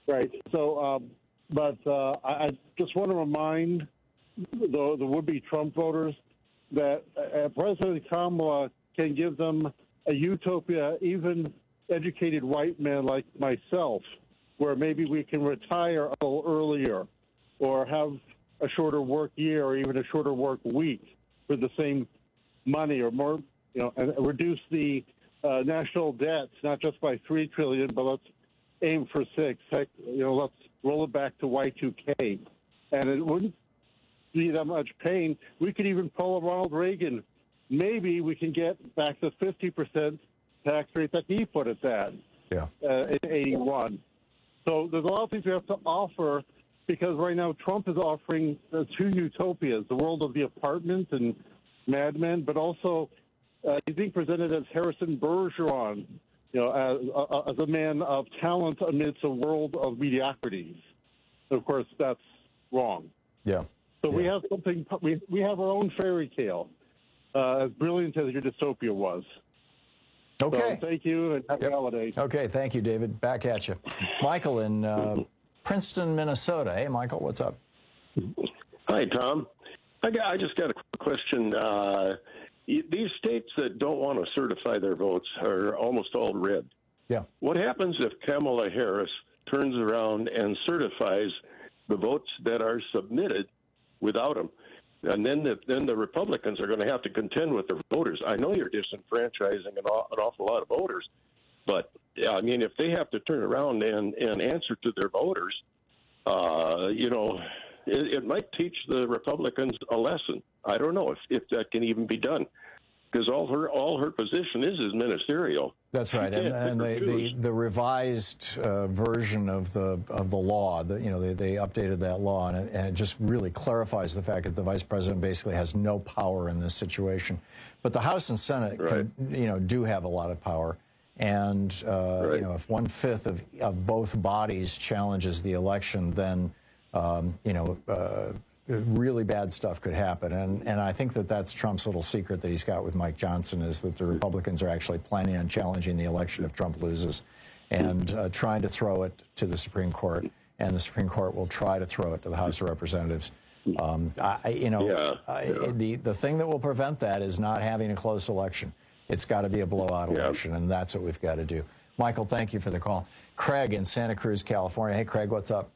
Right. So, um, but uh, I, I just want to remind the, the would-be Trump voters that uh, President Kamala can give them a utopia, even educated white men like myself, where maybe we can retire a little earlier or have a shorter work year or even a shorter work week for the same money or more, you know, and reduce the uh, national debts, not just by three trillion dollars, but let's aim for six. Heck, you know, let's roll it back to Y two K. And it wouldn't be that much pain. We could even pull a Ronald Reagan. Maybe we can get back to fifty percent tax rate that he put us at yeah. uh, in eighty-one. So there's a lot of things we have to offer, because right now Trump is offering uh, two utopias, the world of the apartment and Mad Men, but also uh, he's being presented as Harrison Bergeron, you know, as, uh, as a man of talent amidst a world of mediocrities. Of course, that's wrong. Yeah. So yeah. we have something, we, we have our own fairy tale, uh, as brilliant as your dystopia was. Okay. So thank you, and happy yep. holidays. Okay, thank you, David. Back at you. Michael in uh, Princeton, Minnesota. Hey, Michael, what's up? Hi, Tom. I, got, I just got a quick question. Uh, these states that don't want to certify their votes are almost all red. Yeah. What happens if Kamala Harris turns around and certifies the votes that are submitted without them? And then the, then the Republicans are going to have to contend with their voters. I know you're disenfranchising an, an awful lot of voters, but, I mean, if they have to turn around and, and answer to their voters, uh, you know, it, it might teach the Republicans a lesson. I don't know if, if that can even be done, because all her all her position is is ministerial. That's right, and, and the, the the revised uh, version of the of the law, the, you know, they, they updated that law, and it, and it just really clarifies the fact that the vice president basically has no power in this situation. But the House and Senate, right. can, you know, do have a lot of power, and uh, right. you know, if one fifth of of both bodies challenges the election, then um, you know. Uh, really bad stuff could happen. And, and I think that that's Trump's little secret that he's got with Mike Johnson, is that the Republicans are actually planning on challenging the election if Trump loses and uh, trying to throw it to the Supreme Court. And the Supreme Court will try to throw it to the House of Representatives. Um, I, you know, yeah, I, yeah. the, the thing that will prevent that is not having a close election. It's got to be a blowout yeah. election, and that's what we've got to do. Michael, thank you for the call. Craig in Santa Cruz, California. Hey, Craig, what's up?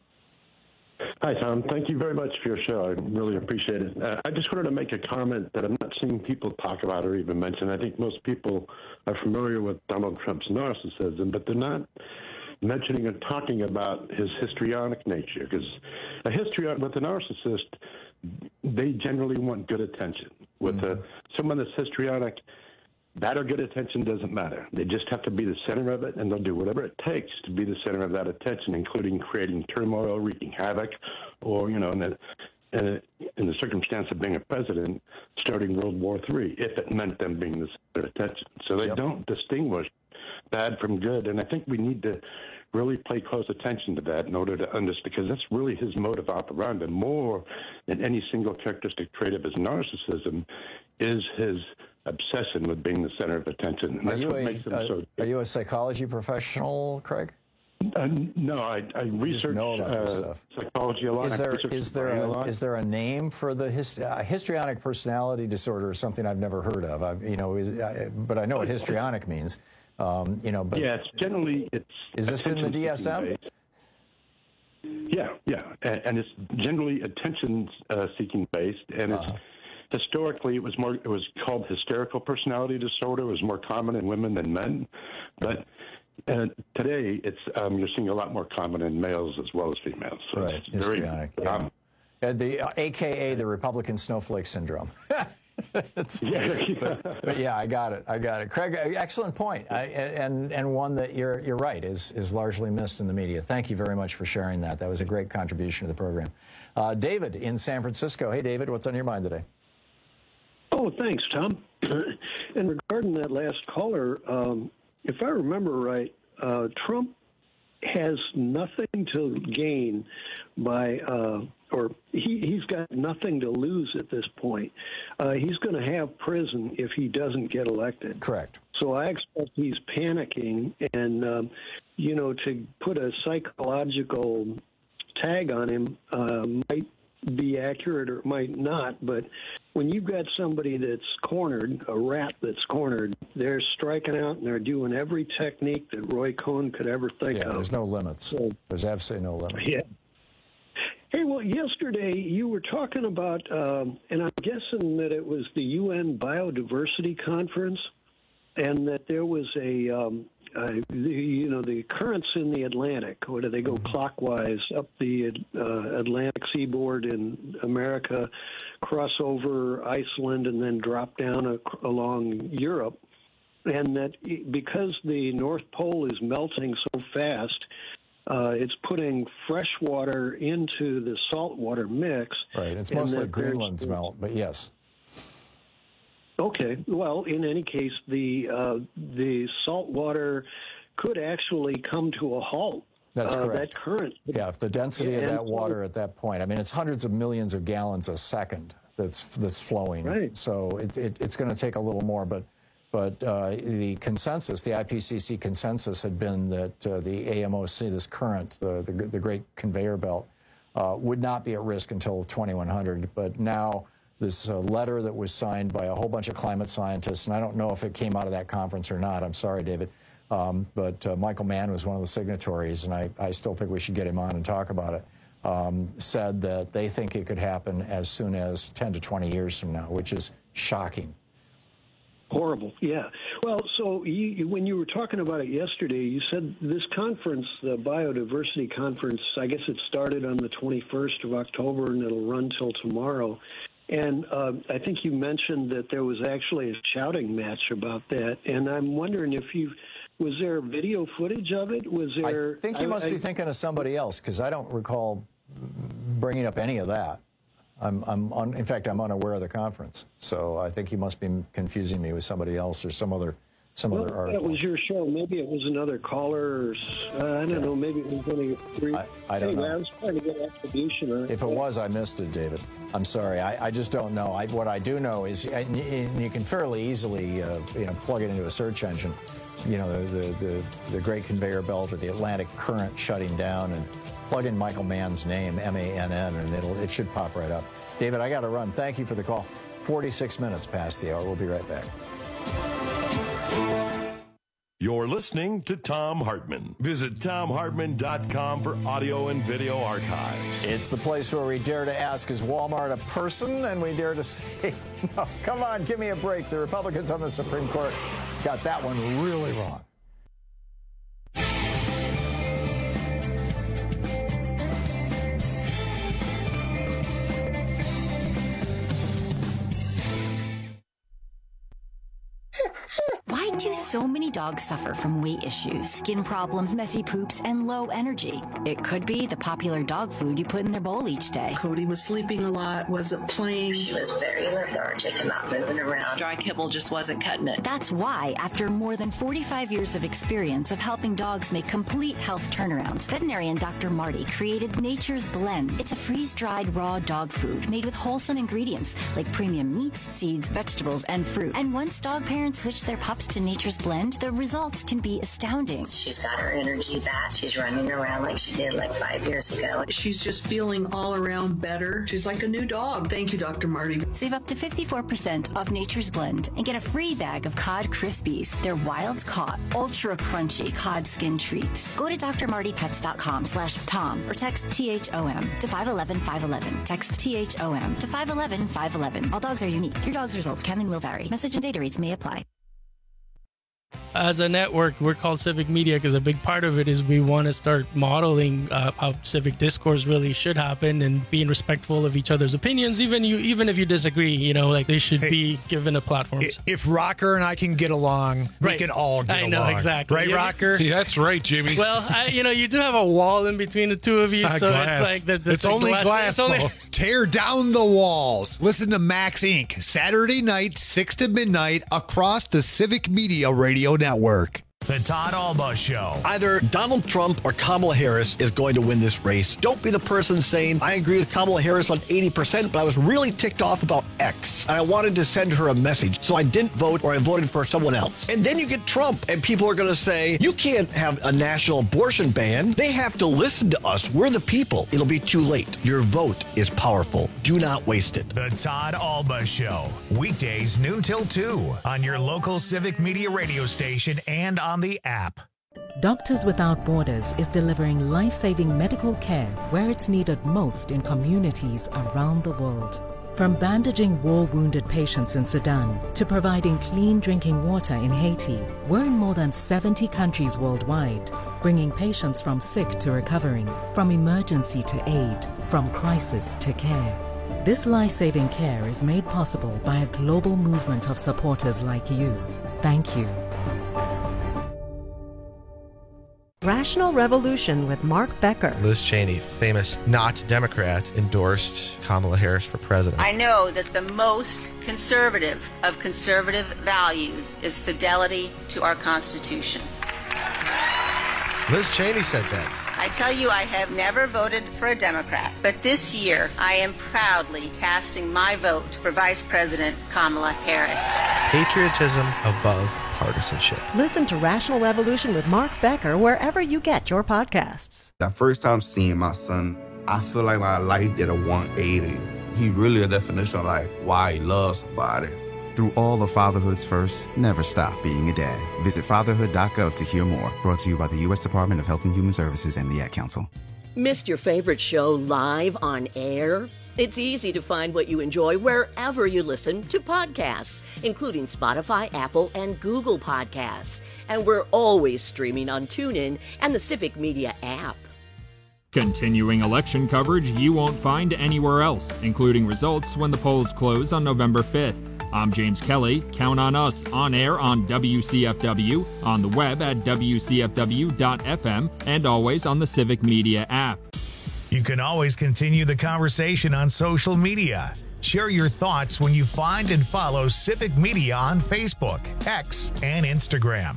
Hi, Tom. Thank you very much for your show. I really appreciate it. Uh, I just wanted to make a comment that I'm not seeing people talk about or even mention. I think most people are familiar with Donald Trump's narcissism, but they're not mentioning and talking about his histrionic nature. Because a histrionic, with a narcissist, they generally want good attention. With mm-hmm. a, someone that's histrionic, bad or good attention doesn't matter. They just have to be the center of it, and they'll do whatever it takes to be the center of that attention, including creating turmoil, wreaking havoc, or, you know, in the, in the, in the circumstance of being a president, starting World War Three, if it meant them being the center of attention. So they yep. don't distinguish bad from good, and I think we need to really pay close attention to that in order to understand, because that's really his modus operandi. More than any single characteristic trait of his narcissism is his obsession with being the center of attention. And are, that's you what a, makes him uh, so are you a psychology professional, Craig? Uh, no, I, I research uh, psychology a lot. Is there, I is, there a, a is there a name for the hist uh, histrionic personality disorder? Is something I've never heard of. I, you know, is, I, but I know what histrionic means. Um, you know, but yeah, it's generally it's. Is this in the D S M? Based. Yeah, yeah, and, and it's generally attention-seeking uh, based, and it's. Uh-huh. Historically, it was more. It was called hysterical personality disorder. It was more common in women than men, but uh, today it's um, you're seeing a lot more common in males as well as females. So right, it's histrionic. Very, um, yeah. uh, the uh, A K A the Republican snowflake syndrome. It's, yeah, yeah. But, but yeah, I got it. I got it, Craig. Excellent point, I, and and one that you're you're right is is largely missed in the media. Thank you very much for sharing that. That was a great contribution to the program. Uh, David in San Francisco. Hey, David, what's on your mind today? Oh, thanks, Tom. And regarding that last caller, um, if I remember right, uh, Trump has nothing to gain by, uh, or he, he's got nothing to lose at this point. Uh, he's going to have prison if he doesn't get elected. Correct. So I expect he's panicking, and um, you know, to put a psychological tag on him uh, might be accurate or might not, but when you've got somebody that's cornered, a rat that's cornered, they're striking out and they're doing every technique that Roy Cohn could ever think yeah, of. There's no limits. So, there's absolutely no limits. Yeah. Hey, well, yesterday you were talking about, um, and I'm guessing that it was the U N Biodiversity Conference, and that there was a, um, uh, the, you know, the currents in the Atlantic, or do they go clockwise up the uh, Atlantic seaboard in America, cross over Iceland, and then drop down a, along Europe, and that because the North Pole is melting so fast, uh, it's putting fresh water into the saltwater mix. Right, it's mostly Greenland's melt, but yes. Okay. Well, in any case, the uh, the salt water could actually come to a halt. That's uh, correct. That current. Yeah, if the density and of that so, water at that point, I mean, it's hundreds of millions of gallons a second that's that's flowing. Right. So it, it, it's going to take a little more, but but uh, the consensus, the I P C C consensus, had been that uh, the A M O C, this current, the the, the Great Conveyor Belt, uh, would not be at risk until twenty-one hundred. But now, this uh, letter that was signed by a whole bunch of climate scientists, and I don't know if it came out of that conference or not. I'm sorry, David. Um, but uh, Michael Mann was one of the signatories, and I, I still think we should get him on and talk about it, um, said that they think it could happen as soon as ten to twenty years from now, which is shocking. Horrible, yeah. Well, so you, when you were talking about it yesterday, you said this conference, the Biodiversity Conference, I guess it started on the twenty-first of October, and it'll run till tomorrow. And uh, I think you mentioned that there was actually a shouting match about that, and I'm wondering if you was there video footage of it? Was there? I think you must I, be thinking of somebody else, because I don't recall bringing up any of that. I'm, I'm un, in fact, I'm unaware of the conference, so I think you must be confusing me with somebody else or some other some well, other article. It was your show. Maybe it was another caller, or uh, I don't yeah. know. Maybe it was one of your. I, I don't anyway, know. I was trying to get attribution on it. If it was, I missed it, David. I'm sorry. I, I just don't know. I, what I do know is, and you can fairly easily, uh, you know, plug it into a search engine. You know, the, the the the Great Conveyor Belt or the Atlantic Current shutting down, and plug in Michael Mann's name, M A N N, and it'll it should pop right up. David, I got to run. Thank you for the call. forty-six minutes past the hour. We'll be right back. You're listening to Thom Hartmann. Visit Thom Hartmann dot com for audio and video archives. It's the place where we dare to ask, is Walmart a person? And we dare to say, no, come on, give me a break. The Republicans on the Supreme Court got that one really wrong. Why do so many dogs suffer from weight issues, skin problems, messy poops, and low energy? It could be the popular dog food you put in their bowl each day. Cody was sleeping a lot, wasn't playing. She was very lethargic and not moving around. Dry kibble just wasn't cutting it. That's why, after more than forty-five years of experience of helping dogs make complete health turnarounds, veterinarian Doctor Marty created Nature's Blend. It's a freeze-dried raw dog food made with wholesome ingredients like premium meats, seeds, vegetables, and fruit. And once dog parents switch their pups to Nature's Blend, the results can be astounding. She's got her energy back. She's running around like she did like five years ago. She's just feeling all around better. She's like a new dog. Thank you, Doctor Marty. Save up to fifty-four percent off Nature's Blend and get a free bag of Cod Krispies. They're wild caught, ultra crunchy cod skin treats. Go to D R Marty Pets dot com slash Tom or text T H O M to five one one five one one. Text T H O M to five one one five one one. All dogs are unique. Your dog's results can and will vary. Message and data rates may apply. As a network, we're called Civic Media because a big part of it is we want to start modeling uh, how civic discourse really should happen and being respectful of each other's opinions. Even you, even if you disagree, you know, like they should hey, be given a platform. If Rocker and I can get along, right. we can all get I know, along. Exactly. Right, yeah, Rocker? Yeah, that's right, Jimmy. Well, I, you know, you do have a wall in between the two of you, uh, so glass. it's like the, the, it's the only glass. glass. It's only... Tear down the walls. Listen to Max Incorporated. Saturday night, six to midnight, across the Civic Media Radio Network. The Todd Alba Show. Either Donald Trump or Kamala Harris is going to win this race. Don't be the person saying, I agree with Kamala Harris on eighty percent, but I was really ticked off about X. And I wanted to send her a message, so I didn't vote or I voted for someone else. And then you get Trump, and people are going to say, you can't have a national abortion ban. They have to listen to us. We're the people. It'll be too late. Your vote is powerful. Do not waste it. The Todd Alba Show. Weekdays noon till two on your local Civic Media radio station and on the app. Doctors Without Borders is delivering life-saving medical care where it's needed most in communities around the world. From bandaging war-wounded patients in Sudan to providing clean drinking water in Haiti, we're in more than seventy countries worldwide, bringing patients from sick to recovering, from emergency to aid, from crisis to care. This life-saving care is made possible by a global movement of supporters like you. Thank you. Rational Revolution with Mark Becker. Liz Cheney, famous not Democrat, endorsed Kamala Harris for president. I know that the most conservative of conservative values is fidelity to our Constitution. Liz Cheney said that. I tell you, I have never voted for a Democrat, but this year I am proudly casting my vote for Vice President Kamala Harris. Patriotism above partisanship. Listen to Rational Revolution with Mark Becker wherever you get your podcasts. The first time seeing my son, I feel like my life did a one eighty. He really a definition of like why he loves somebody. Through all of fatherhood's first, never stop being a dad. Visit fatherhood dot gov to hear more. Brought to you by the U S Department of Health and Human Services and the Ad Council. Missed your favorite show live on air? It's easy to find what you enjoy wherever you listen to podcasts, including Spotify, Apple, and Google Podcasts. And we're always streaming on TuneIn and the Civic Media app. Continuing election coverage you won't find anywhere else, including results when the polls close on November fifth. I'm James Kelly. Count on us on air on W C F W, on the web at W C F W dot F M, and always on the Civic Media app. You can always continue the conversation on social media. Share your thoughts when you find and follow Civic Media on Facebook, X, and Instagram.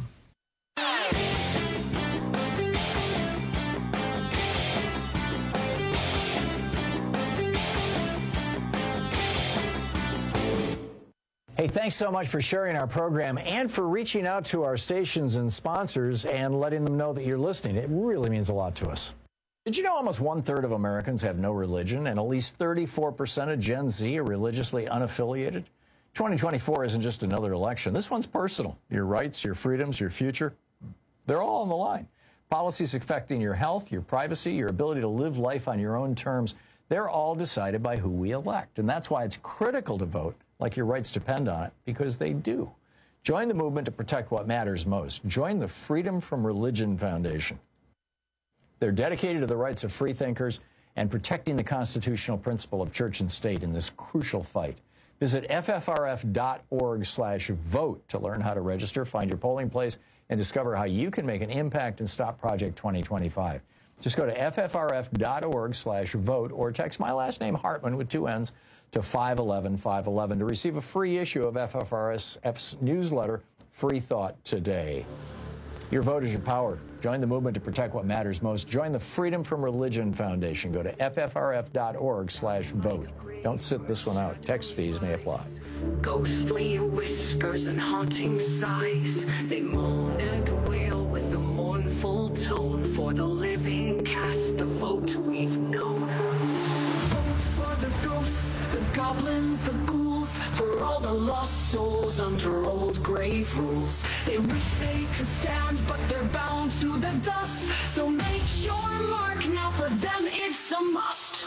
Hey, thanks so much for sharing our program and for reaching out to our stations and sponsors and letting them know that you're listening. It really means a lot to us. Did you know almost one-third of Americans have no religion and at least thirty-four percent of Gen Z are religiously unaffiliated? twenty twenty-four isn't just another election. This one's personal. Your rights, your freedoms, your future, they're all on the line. Policies affecting your health, your privacy, your ability to live life on your own terms, they're all decided by who we elect. And that's why it's critical to vote like your rights depend on it, because they do. Join the movement to protect what matters most. Join the Freedom from Religion Foundation. They're dedicated to the rights of freethinkers and protecting the constitutional principle of church and state in this crucial fight. Visit F F R F dot org slash vote to learn how to register, find your polling place, and discover how you can make an impact and stop Project twenty twenty-five. Just go to F F R F dot org slash vote or text my last name, Hartman, with two N's, to five eleven five eleven to receive a free issue of F F R F's newsletter, Free Thought Today. Your vote is your power. Join the movement to protect what matters most. Join the Freedom from Religion Foundation. Go to F F R F dot org slash vote. Don't sit this one out. Text fees may apply. Ghostly whispers and haunting sighs, they moan and wail with a mournful tone. For the living cast the vote we've known. Vote for the ghosts, the goblins, the ghouls, for all the lost souls under old grave rules. They wish they could stand, but they're bound to the dust. So make your mark now, for them it's a must.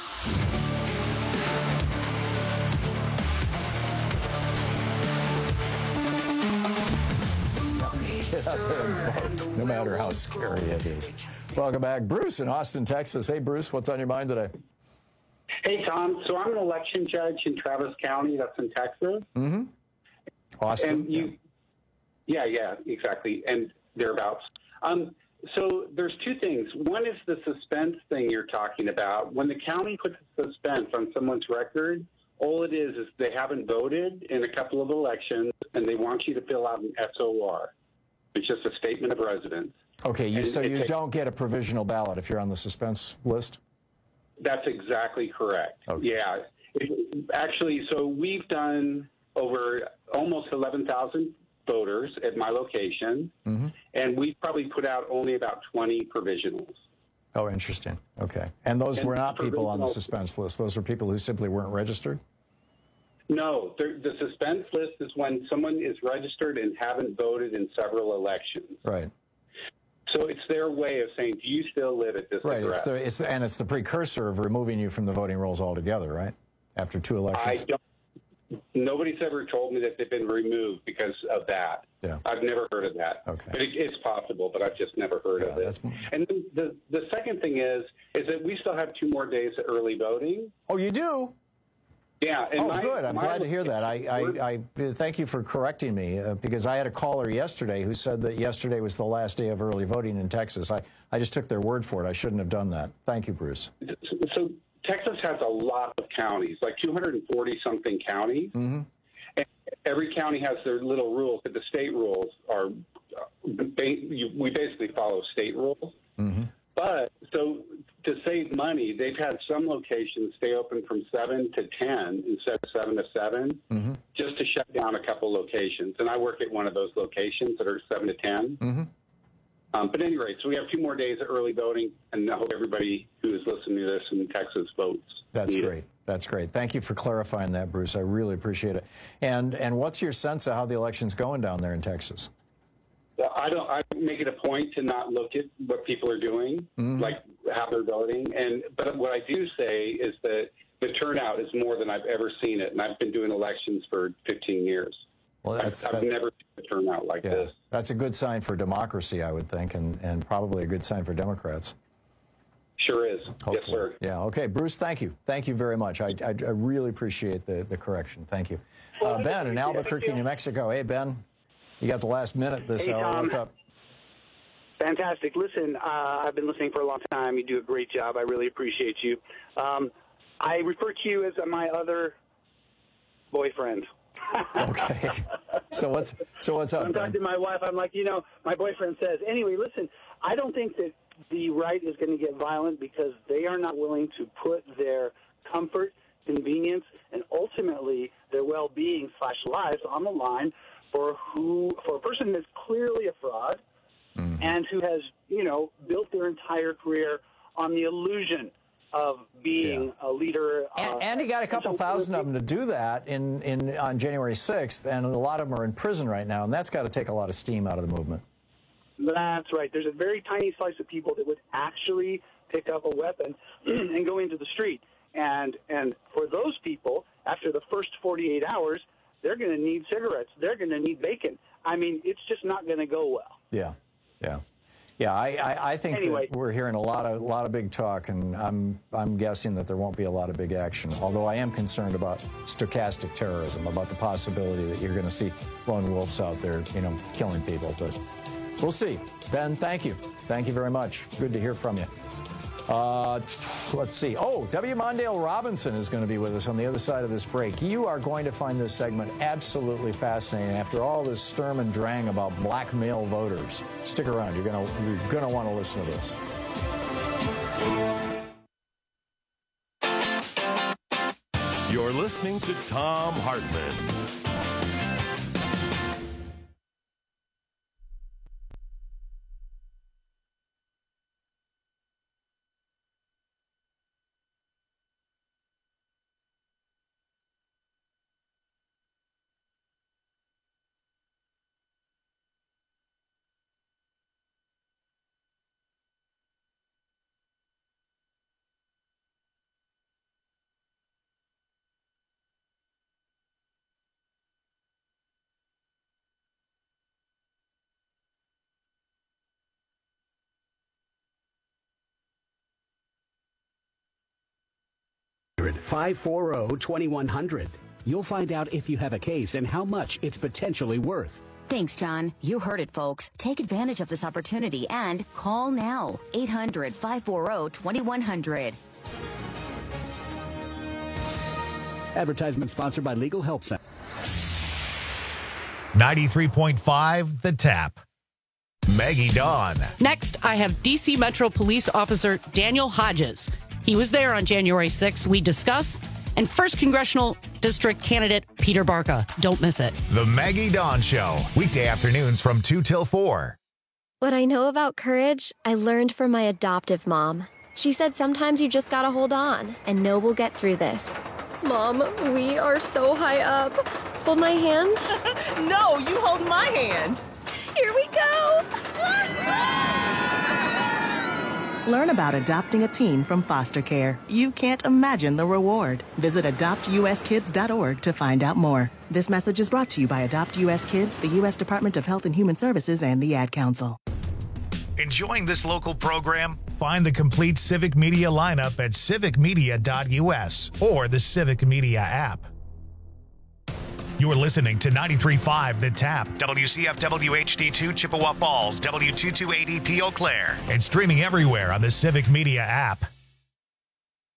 Get out there and vote, no matter how scary it is. Welcome back. Bruce in Austin, Texas. Hey, Bruce, what's on your mind today? Hey, Tom. So I'm an election judge in Travis County. That's in Texas. Mm-hmm. Austin? And you, yeah, yeah, exactly. And thereabouts. Um, so there's two things. One is the suspense thing you're talking about. When the county puts a suspense on someone's record, all it is is they haven't voted in a couple of elections, and they want you to fill out an S O R. It's just a statement of residence. Okay, you, And so it you takes- don't get a provisional ballot if you're on the suspense list? That's exactly correct. Okay. Yeah. It, actually, so we've done over almost eleven thousand voters at my location, Mm-hmm. and we probably put out only about twenty provisionals. Oh, interesting. Okay. And those And were not people on the provisional- suspense list. Those were people who simply weren't registered? No, the, the suspense list is when someone is registered and haven't voted in several elections. Right. So it's their way of saying, do you still live at this Right. address? It's the, it's the, and it's the precursor of removing you from the voting rolls altogether, right? After two I elections. don't. Nobody's ever told me that they've been removed because of that. Yeah. I've never heard of that. Okay. But it, it's possible, but I've just never heard Yeah, of it. that's- And then the the second thing is is that we still have two more days of early voting. Oh, you do? Yeah. And Oh, my, good. I'm my glad to hear that. I, I, I thank you for correcting me uh, because I had a caller yesterday who said that yesterday was the last day of early voting in Texas. I, I just took their word for it. I shouldn't have done that. Thank you, Bruce. So Texas has a lot of counties, like two hundred forty something counties. Mm-hmm. And every county has their little rules, but the state rules are uh, ba- you, we basically follow state rules. Mm-hmm. But so to save money, they've had some locations stay open from seven to ten instead of seven to seven, Mm-hmm. just to shut down a couple locations. And I work at one of those locations that are seven to ten. Mm-hmm. Um, but at any rate, so we have two more days of early voting, and I hope everybody who is listening to this in Texas votes. That's Need it. great. That's great. Thank you for clarifying that, Bruce. I really appreciate it. And and what's your sense of how the election's going down there in Texas? I don't. I make it a point to not look at what people are doing, Mhm. like how they're voting. And but what I do say is that the turnout is more than I've ever seen it, and I've been doing elections for fifteen years. Well, that's I've, I've that- never seen a turnout like yeah, this. that's a good sign for democracy, I would think, and, and probably a good sign for Democrats. Sure is. Hopefully. Yes, sir. Yeah. Okay, Bruce. Thank you. Thank you very much. I, I, I really appreciate the, the correction. Thank you, uh, Ben in Albuquerque, New Mexico. Hey, Ben, you got the last minute this Hey, hour. Tom. What's up? Fantastic. Listen, uh, I've been listening for a long time. You do a great job. I really appreciate you. Um, I refer to you as my other boyfriend. Okay. So what's so what's up, I'm Ben? talking to my wife. I'm like, you know, my boyfriend says, anyway, listen, I don't think that the right is going to get violent because they are not willing to put their comfort, convenience, and ultimately their well-being slash lives on the line for who for a person that's clearly a fraud Mm-hmm. and who has, you know, built their entire career on the illusion of being a leader. And, uh, and he got a couple so- thousand of them to do that in, in on January sixth, and a lot of them are in prison right now, and that's got to take a lot of steam out of the movement. That's right. There's a very tiny slice of people that would actually pick up a weapon and go into the street. And and for those people, after the first forty-eight hours, they're going to need cigarettes. They're going to need bacon. I mean, it's just not going to go well. Yeah, yeah, yeah. I, I, I think Anyway. that we're hearing a lot of lot of big talk, and I'm I'm guessing that there won't be a lot of big action. Although I am concerned about stochastic terrorism, about the possibility that you're going to see lone wolves out there, you know, killing people. But we'll see. Ben, thank you, thank you very much. Good to hear from you. Uh, let's see. Oh, W. Mondale Robinson is going to be with us on the other side of this break. You are going to find this segment absolutely fascinating. After all this Sturm and Drang about blackmail voters, stick around. You're going to you're going to want to listen to this. You're listening to Thom Hartmann. five four zero, two one zero zero. You'll find out if you have a case and how much it's potentially worth. Thanks, John. You heard it, folks. Take advantage of this opportunity and call now. eight hundred, five four zero, two one zero zero. Advertisement sponsored by Legal Help Center. ninety-three point five The Tap. Maggie Dawn. Next, I have D C Metro Police Officer Daniel Hodges. He was there on January sixth. We discuss. And first Congressional District candidate Peter Barca. Don't miss it. The Maggie Dawn Show. Weekday afternoons from two till four. What I know about courage, I learned from my adoptive mom. She said sometimes you just gotta hold on and know we'll get through this. Mom, we are so high up. Hold my hand. No, you hold my hand. Here we go. Learn about adopting a teen from foster care. You can't imagine the reward. Visit adopt u s kids dot org to find out more. This message is brought to you by Adopt U S Kids, the U S Department of Health and Human Services, and the Ad Council. Enjoying this local program? Find the complete Civic Media lineup at civic media dot u s or the Civic Media app. You're listening to ninety-three point five The Tap, W C F W H D two Chippewa Falls, W two two eight E P Eau Claire, and streaming everywhere on the Civic Media app.